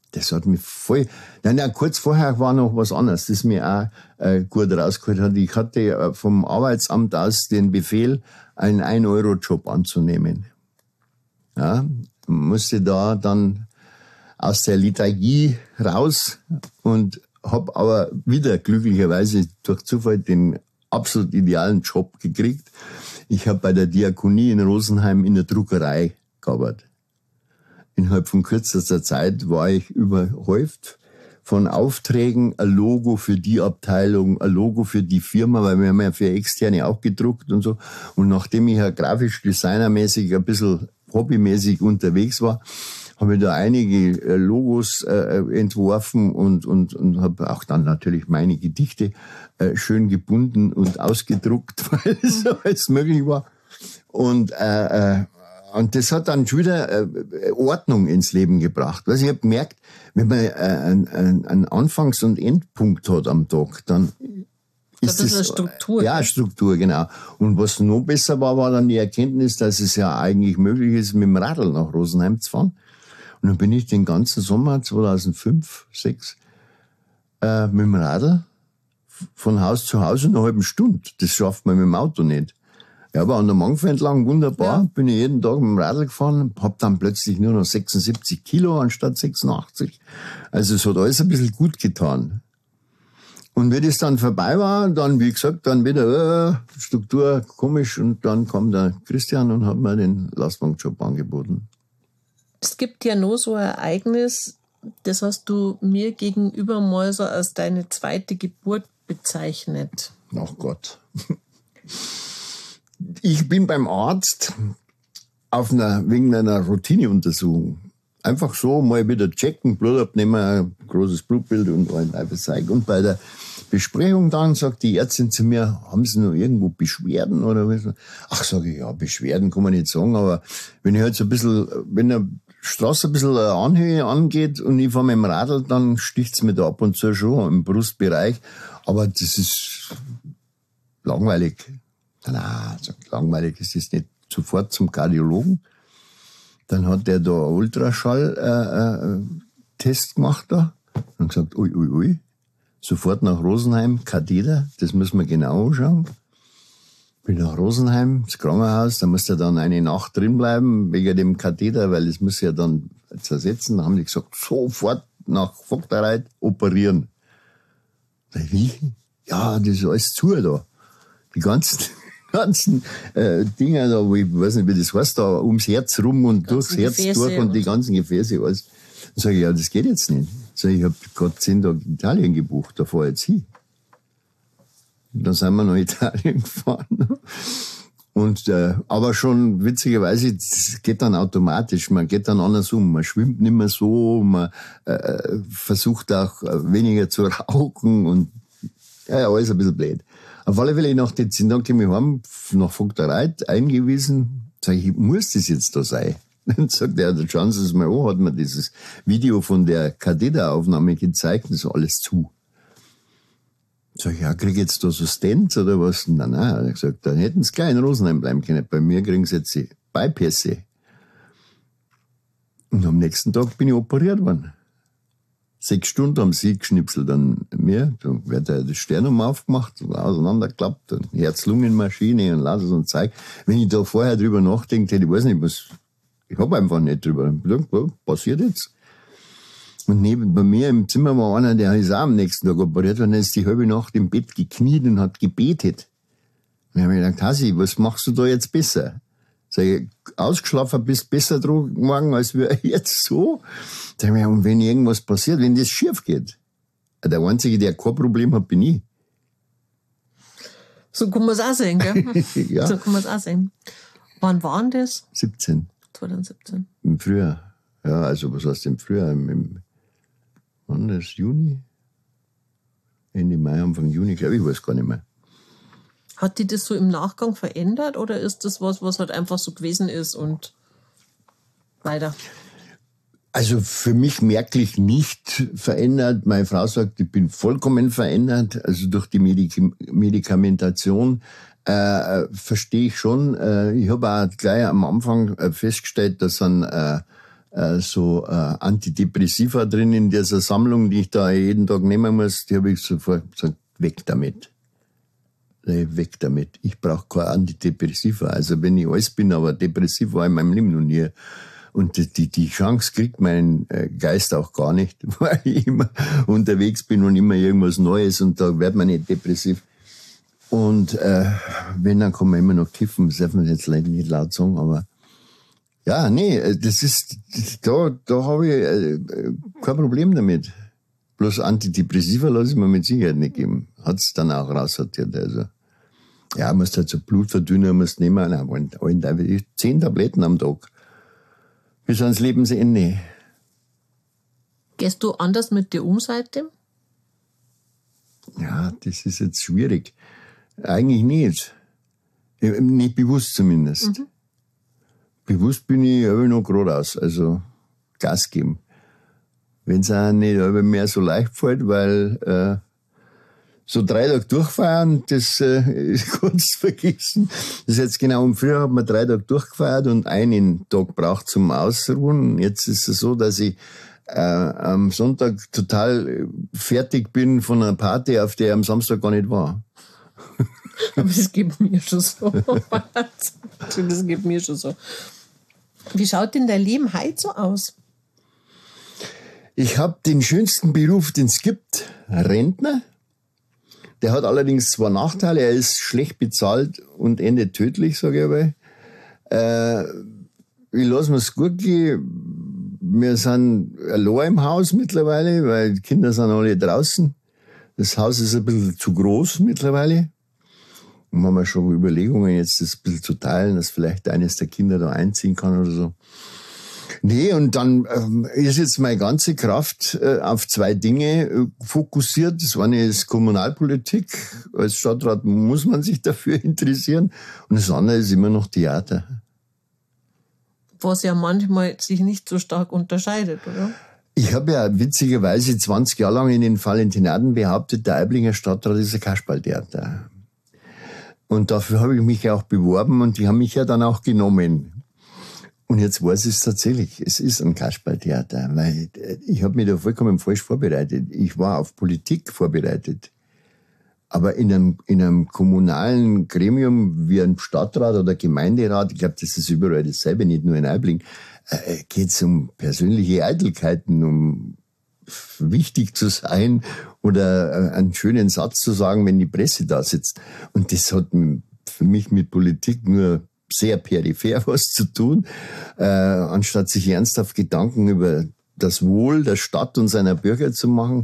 Das hat mich voll... Nein, nein, kurz vorher war noch was anderes, das mir auch äh, gut rausgeholt hat. Ich hatte äh, vom Arbeitsamt aus den Befehl, einen ein Euro Job anzunehmen. Ja, musste da dann aus der Lethargie raus und habe aber wieder glücklicherweise durch Zufall den absolut idealen Job gekriegt. Ich habe bei der Diakonie in Rosenheim in der Druckerei gearbeitet. Innerhalb von kürzester Zeit war ich überhäuft von Aufträgen, ein Logo für die Abteilung, ein Logo für die Firma, weil wir haben ja für Externe auch gedruckt und so. Und nachdem ich ja grafisch designermäßig ein bisschen hobbymäßig unterwegs war, habe ich da einige Logos äh, entworfen und, und, und habe auch dann natürlich meine Gedichte äh, schön gebunden und ausgedruckt, weil es alles möglich war. Und äh, äh, Und das hat dann schon wieder äh, Ordnung ins Leben gebracht. Also ich habe gemerkt, wenn man äh, einen, einen Anfangs- und Endpunkt hat am Tag, dann ist das... Eine Struktur. Ja, Struktur, genau. Und was noch besser war, war dann die Erkenntnis, dass es ja eigentlich möglich ist, mit dem Radl nach Rosenheim zu fahren. Und dann bin ich den ganzen Sommer zweitausendfünf, sechs äh, mit dem Radl von Haus zu Haus in einer halben Stunde. Das schafft man mit dem Auto nicht. Ja, aber an der Mangfe entlang wunderbar. Ja. Bin ich jeden Tag mit dem Radl gefahren, hab dann plötzlich nur noch sechsundsiebzig Kilo anstatt sechsundachtzig. Also es hat alles ein bisschen gut getan. Und wie das dann vorbei war, dann, wie gesagt, dann wieder äh, Struktur komisch und dann kam der Christian und hat mir den Lastwagenjob angeboten. Es gibt ja noch so ein Ereignis, das hast du mir gegenüber mal so als deine zweite Geburt bezeichnet. Ach Gott. Ich bin beim Arzt auf einer, wegen einer Routineuntersuchung. Einfach so mal wieder checken, Blut abnehmen, ein großes Blutbild und ein halbes Zeug. Und bei der Besprechung dann sagt die Ärztin zu mir, haben Sie noch irgendwo Beschwerden oder was? Ach, sage ich, ja, Beschwerden kann man nicht sagen, aber wenn ich halt so ein bisschen, wenn eine Straße ein bisschen eine Anhöhe angeht und ich fahre mit dem Radl, dann sticht's mir da ab und zu schon im Brustbereich. Aber das ist langweilig. Na, langweilig ist das nicht. Sofort zum Kardiologen. Dann hat der da einen Ultraschall-Test äh, äh, gemacht da und gesagt, ui, ui, ui. Sofort nach Rosenheim, Katheter, das müssen wir genau anschauen. Bin nach Rosenheim, ins Krankenhaus, da musste dann eine Nacht drin bleiben, wegen dem Katheter, weil das muss ja dann zersetzen. Da haben die gesagt, sofort nach Vogtereit operieren. Wie? Ja, das ist alles zu da. Die ganzen... ganzen äh, Dinger da, wo ich weiß nicht, wie das heißt, da ums Herz rum und durchs Herz Gefäße durch und, und die ganzen Gefäße, alles. Dann sage ich, ja, das geht jetzt nicht. Sag ich, ich habe gerade zehn Tage in Italien gebucht, da fahr ich jetzt hin. Und dann sind wir nach Italien gefahren. Und, äh, aber schon witzigerweise, das geht dann automatisch, man geht dann anders um, man schwimmt nicht mehr so, man äh, versucht auch weniger zu rauchen und ja, ja, alles ein bisschen blöd. Auf alle Fälle nach den zehn Tagen komme ich heim, nach Vogtereit eingewiesen, sage ich, muss das jetzt da sein? Dann sagt er, dann schauen Sie es mal an, hat mir dieses Video von der Katheter-Aufnahme gezeigt, das ist alles zu. Sag ich, ja, krieg ich jetzt da so Stents oder was? Nein, nein, er hat gesagt, dann hätten Sie gleich in Rosenheim bleiben können. Bei mir kriegen Sie jetzt die Bypässe. Und am nächsten Tag bin ich operiert worden. Sechs Stunden haben sie geschnipselt an mir. Dann wird das Sternum aufgemacht, auseinandergeklappt, und Herz-Lungen-Maschine und lauter so ein Zeug. Wenn ich da vorher drüber nachdenke, ich weiß nicht, was, ich habe einfach nicht drüber. Ich dachte, was passiert jetzt? Und neben bei mir im Zimmer war einer, der ist auch am nächsten Tag operiert worden, der ist die halbe Nacht im Bett gekniet und hat gebetet. Und ich habe mir gedacht, Hasi, was machst du da jetzt besser? Sag ich, ausgeschlafen bist besser dran morgen als wir jetzt so. Sag ich, und wenn irgendwas passiert, wenn das schief geht. Der Einzige, der kein Problem hat, bin ich. So kann man es auch sehen, gell? Ja. So kann man es auch sehen. Wann war denn das? siebzehn. zwanzig siebzehn. Im Frühjahr. Ja, also was heißt im Frühjahr? Im, im wann ist Juni? Ende Mai, Anfang Juni, glaube ich, weiß gar nicht mehr. Hat die das so im Nachgang verändert oder ist das was, was halt einfach so gewesen ist und weiter? Also für mich merklich nicht verändert. Meine Frau sagt, ich bin vollkommen verändert. Also durch die Medik- Medikamentation äh, verstehe ich schon. Äh, ich habe auch gleich am Anfang festgestellt, dass ein, äh, äh, so äh, Antidepressiva drin in dieser Sammlung, die ich da jeden Tag nehmen muss. Die habe ich sofort gesagt, weg damit. Weg damit. Ich brauche kein Antidepressiva. Also wenn ich alles bin, aber depressiv war in meinem Leben noch nie. Und die, die, die Chance kriegt mein Geist auch gar nicht, weil ich immer unterwegs bin und immer irgendwas Neues und da wird man nicht depressiv. Und äh, wenn, dann kann man immer noch kiffen, das darf man jetzt leider nicht laut sagen, aber ja, nee, das ist, da, da habe ich äh, kein Problem damit. Bloß Antidepressiva lasse ich mir mit Sicherheit nicht geben. Hat's dann auch raussortiert, also. Ja, musst halt so Blutverdünner, musst nehmen, nein, zehn Tabletten am Tag. Bis ans Lebensende. Gehst du anders mit dir um seitdem? Ja, das ist jetzt schwierig. Eigentlich nicht. Nicht bewusst zumindest. Mhm. Bewusst bin ich aber noch geradeaus, also Gas geben. Wenn es auch nicht mehr so leicht fällt, weil äh, so drei Tage durchfeiern, das äh, kannst du vergessen. Das ist jetzt genau, im Frühjahr hat man drei Tage durchgefeiert und einen Tag braucht zum Ausruhen. Jetzt ist es so, dass ich äh, am Sonntag total fertig bin von einer Party, auf der ich am Samstag gar nicht war. Aber das geht mir schon so. Das geht mir schon so. Wie schaut denn dein Leben heute so aus? Ich habe den schönsten Beruf, den es gibt, Rentner. Der hat allerdings zwei Nachteile. Er ist schlecht bezahlt und endet tödlich, sage ich aber. Äh, ich lasse mir es gut gehen. Wir sind allein im Haus mittlerweile, weil die Kinder sind alle draußen. Das Haus ist ein bisschen zu groß mittlerweile. Und haben wir schon Überlegungen, jetzt das ein bisschen zu teilen, dass vielleicht eines der Kinder da einziehen kann oder so. Nee, und dann ähm, ist jetzt meine ganze Kraft äh, auf zwei Dinge äh, fokussiert. Das eine ist Kommunalpolitik. Als Stadtrat muss man sich dafür interessieren. Und das andere ist immer noch Theater. Was ja manchmal sich nicht so stark unterscheidet, oder? Ich habe ja witzigerweise zwanzig Jahre lang in den Valentinaden behauptet, der Aiblinger Stadtrat ist ein Kasperltheater. Und dafür habe ich mich ja auch beworben und die haben mich ja dann auch genommen. Und jetzt weiß ich es tatsächlich, es ist ein Kasperltheater, weil ich habe mich da vollkommen falsch vorbereitet. Ich war auf Politik vorbereitet. Aber in einem, in einem kommunalen Gremium wie ein Stadtrat oder Gemeinderat, ich glaube, das ist überall dasselbe, nicht nur in Aibling, äh, geht es um persönliche Eitelkeiten, um wichtig zu sein oder einen schönen Satz zu sagen, wenn die Presse da sitzt. Und das hat für mich mit Politik nur sehr peripher was zu tun, äh, anstatt sich ernsthaft Gedanken über das Wohl der Stadt und seiner Bürger zu machen.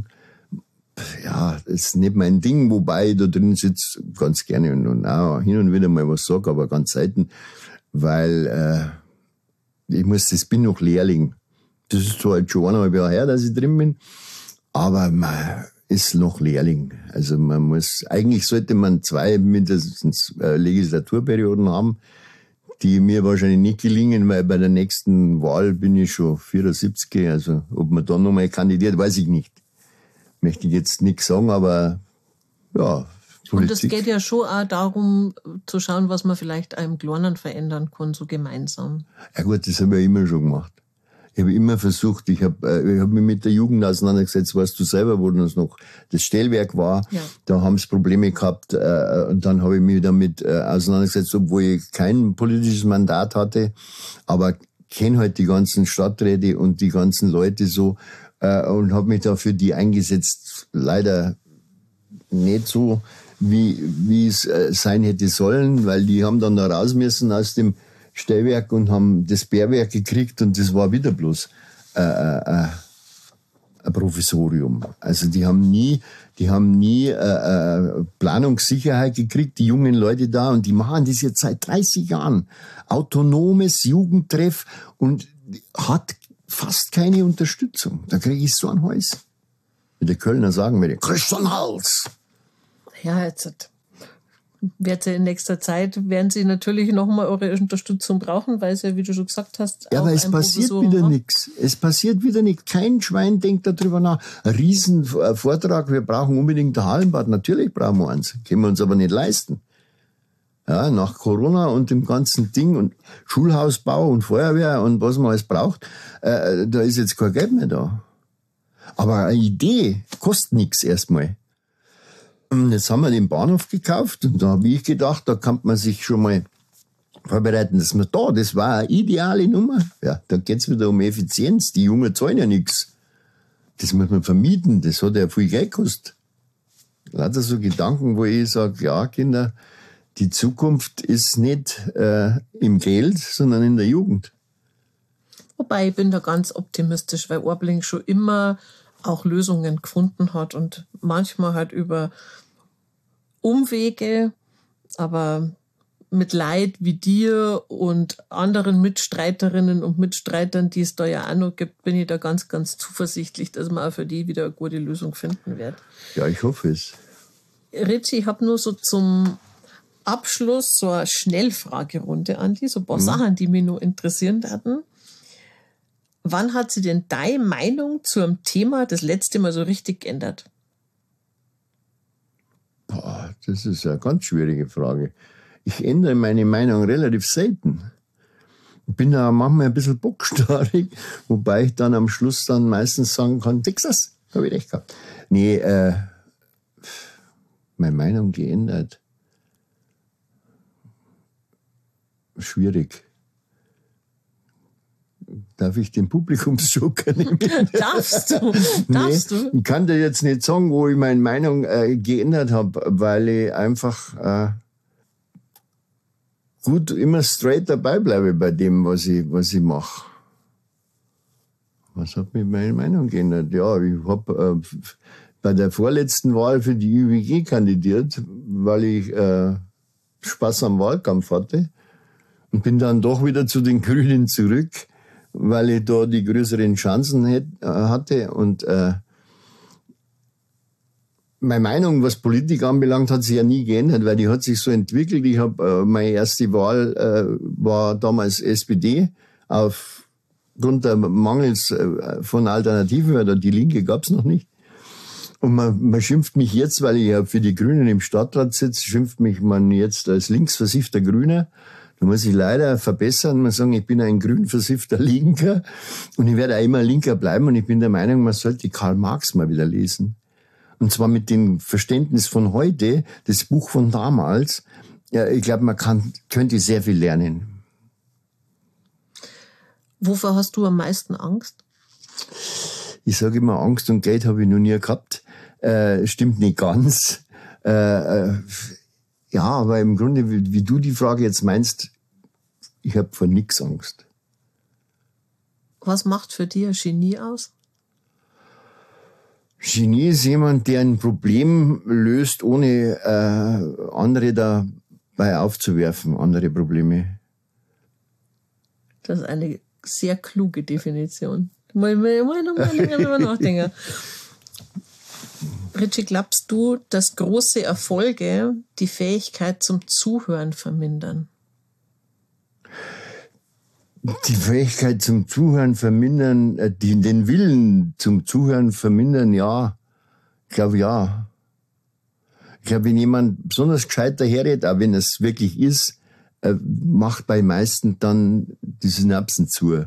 Ja, das ist nicht mein Ding, wobei ich da drin sitze ganz gerne und, und auch hin und wieder mal was sage, aber ganz selten, weil äh, ich muss, das bin noch Lehrling. Das ist zwar halt schon eineinhalb Jahre her, dass ich drin bin, aber man ist noch Lehrling. Also man muss, eigentlich sollte man zwei mindestens äh, Legislaturperioden haben, die mir wahrscheinlich nicht gelingen, weil bei der nächsten Wahl bin ich schon vierundsiebzig, also ob man dann nochmal kandidiert, weiß ich nicht. Möchte ich jetzt nichts sagen, aber ja, Politik. Und es geht ja schon auch darum, zu schauen, was man vielleicht einem Kleinen verändern kann, so gemeinsam. Ja gut, das habe ich immer schon gemacht. Ich habe immer versucht, ich habe äh, ich hab mich mit der Jugend auseinandergesetzt, weißt du selber, wo das noch das Stellwerk war, ja. Da haben sie Probleme gehabt äh, und dann habe ich mich damit äh, auseinandergesetzt, obwohl ich kein politisches Mandat hatte, aber kenne halt die ganzen Stadträte und die ganzen Leute so äh, und habe mich da für die eingesetzt, leider nicht so, wie wie es äh, sein hätte sollen, weil die haben dann da raus müssen aus dem Stellwerk und haben das Bärwerk gekriegt und das war wieder bloß äh, äh, ein Provisorium. Also die haben nie, die haben nie äh, äh, Planungssicherheit gekriegt, die jungen Leute da, und die machen das jetzt seit dreißig Jahren. Autonomes Jugendtreff und hat fast keine Unterstützung. Da kriege ich so einen Hals. Wie der Kölner sagen würde, kriegst du einen Hals. Ja, jetzt wird ja in nächster Zeit, werden Sie natürlich nochmal eure Unterstützung brauchen, weil es ja, wie du schon gesagt hast, ja, aber es passiert wieder nichts. Es passiert wieder nichts. Kein Schwein denkt darüber nach. Ein Riesenvortrag, wir brauchen unbedingt ein Hallenbad. Natürlich brauchen wir eins. Können wir uns aber nicht leisten. Ja, nach Corona und dem ganzen Ding und Schulhausbau und Feuerwehr und was man alles braucht, äh, da ist jetzt kein Geld mehr da. Aber eine Idee kostet nichts erstmal. Und jetzt haben wir den Bahnhof gekauft und da habe ich gedacht, da kann man sich schon mal vorbereiten, dass man da, das war eine ideale Nummer. Ja, da geht's wieder um Effizienz. Die Jungen zahlen ja nichts. Das muss man vermieten, das hat ja viel Geld gekostet. Lauter so Gedanken, wo ich sage, ja Kinder, die Zukunft ist nicht äh, im Geld, sondern in der Jugend. Wobei, ich bin da ganz optimistisch, weil Aibling schon immer auch Lösungen gefunden hat und manchmal halt über Umwege, aber mit Leid wie dir und anderen Mitstreiterinnen und Mitstreitern, die es da ja auch noch gibt, bin ich da ganz, ganz zuversichtlich, dass man auch für die wieder eine gute Lösung finden wird. Ja, ich hoffe es. Richie, ich habe nur so zum Abschluss so eine Schnellfragerunde an die, so ein paar mhm. Sachen, die mich nur interessieren werden. Wann hat sich denn deine Meinung zu einem Thema das letzte Mal so richtig geändert? Boah, das ist eine ganz schwierige Frage. Ich ändere meine Meinung relativ selten. Ich bin da manchmal ein bisschen bockstarrig, wobei ich dann am Schluss dann meistens sagen kann, Texas, habe ich recht gehabt. Nee, äh, meine Meinung geändert. Schwierig. Darf ich den Publikumsjoker nehmen? Darfst du? Darfst nee, du? Ich kann dir jetzt nicht sagen, wo ich meine Meinung äh, geändert habe, weil ich einfach äh, gut immer straight dabei bleibe bei dem, was ich, was ich mache. Was hat mich meine Meinung geändert? Ja, ich habe äh, bei der vorletzten Wahl für die Ü W G kandidiert, weil ich äh, Spaß am Wahlkampf hatte und bin dann doch wieder zu den Grünen zurück, weil ich da die größeren Chancen hätt, äh, hatte und äh, meine Meinung, was Politik anbelangt, hat sich ja nie geändert, weil die hat sich so entwickelt. Ich habe äh, meine erste Wahl äh, war damals S P D aufgrund der Mangels äh, von Alternativen, weil da die Linke gab's noch nicht. Und man, man schimpft mich jetzt, weil ich ja für die Grünen im Stadtrat sitze, schimpft mich man jetzt als linksversiffter Grüner. Da muss ich leider verbessern, man sagen, ich bin ein grünversiffter Linker und ich werde auch immer Linker bleiben und ich bin der Meinung, man sollte Karl Marx mal wieder lesen. Und zwar mit dem Verständnis von heute, das Buch von damals. Ja, ich glaube, man kann, könnte sehr viel lernen. Wovor hast du am meisten Angst? Ich sage immer, Angst und Geld habe ich noch nie gehabt. Äh, stimmt nicht ganz. Äh, äh, ja, aber im Grunde, wie, wie du die Frage jetzt meinst, ich habe vor nichts Angst. Was macht für dich ein Genie aus? Genie ist jemand, der ein Problem löst, ohne äh, andere dabei aufzuwerfen, andere Probleme. Das ist eine sehr kluge Definition. Mal, mal, mal noch mal länger drüber nachdenken. Richie, glaubst du, dass große Erfolge die Fähigkeit zum Zuhören vermindern? Die Fähigkeit zum Zuhören vermindern, äh, die, den Willen zum Zuhören vermindern, ja. Ich glaube, ja. Ich glaube, wenn jemand besonders gescheit daherredet, auch wenn es wirklich ist, äh, macht bei meisten dann die Synapsen zu.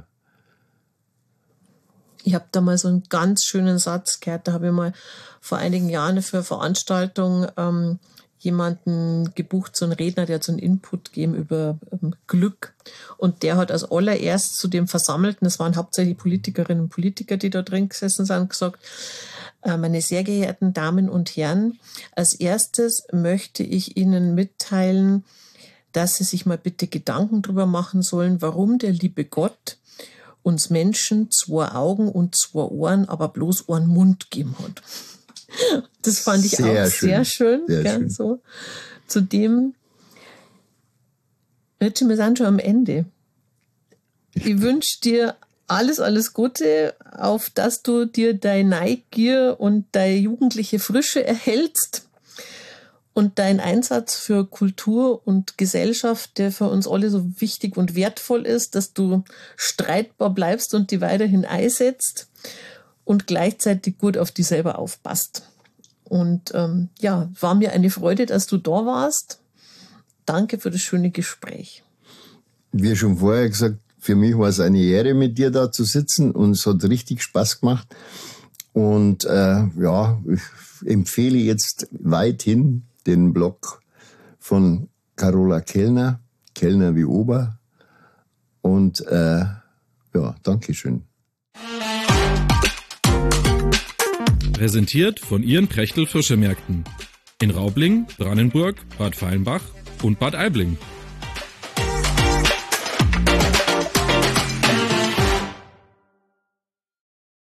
Ich habe da mal so einen ganz schönen Satz gehört, da habe ich mal vor einigen Jahren für eine Veranstaltung ähm, jemanden gebucht, so einen Redner, der hat so einen Input gegeben über ähm, Glück. Und der hat als allererst zu dem Versammelten, das waren hauptsächlich Politikerinnen und Politiker, die da drin gesessen sind, gesagt, äh, meine sehr geehrten Damen und Herren, als erstes möchte ich Ihnen mitteilen, dass Sie sich mal bitte Gedanken drüber machen sollen, warum der liebe Gott uns Menschen zwei Augen und zwei Ohren, aber bloß einen Mund gegeben hat. Das fand ich sehr auch schön. sehr schön. Sehr gell, schön. So. Zudem, Richie, wir sind schon am Ende. Ich wünsche dir alles, alles Gute, auf dass du dir deine Neugier und deine jugendliche Frische erhältst und dein Einsatz für Kultur und Gesellschaft, der für uns alle so wichtig und wertvoll ist, dass du streitbar bleibst und die weiterhin einsetzt und gleichzeitig gut auf dich selber aufpasst. Und ähm, ja, war mir eine Freude, dass du da warst, danke für das schöne Gespräch. Wie schon vorher gesagt, für mich war es eine Ehre, mit dir da zu sitzen und es hat richtig Spaß gemacht. Und äh, ja, ich empfehle jetzt weithin den Blog von Carola Kellner, Kellner wie Ober. Und äh, ja, Dankeschön. Präsentiert von Ihren Prechtl Fischemärkten in Raubling, Brannenburg, Bad Feilenbach und Bad Aibling.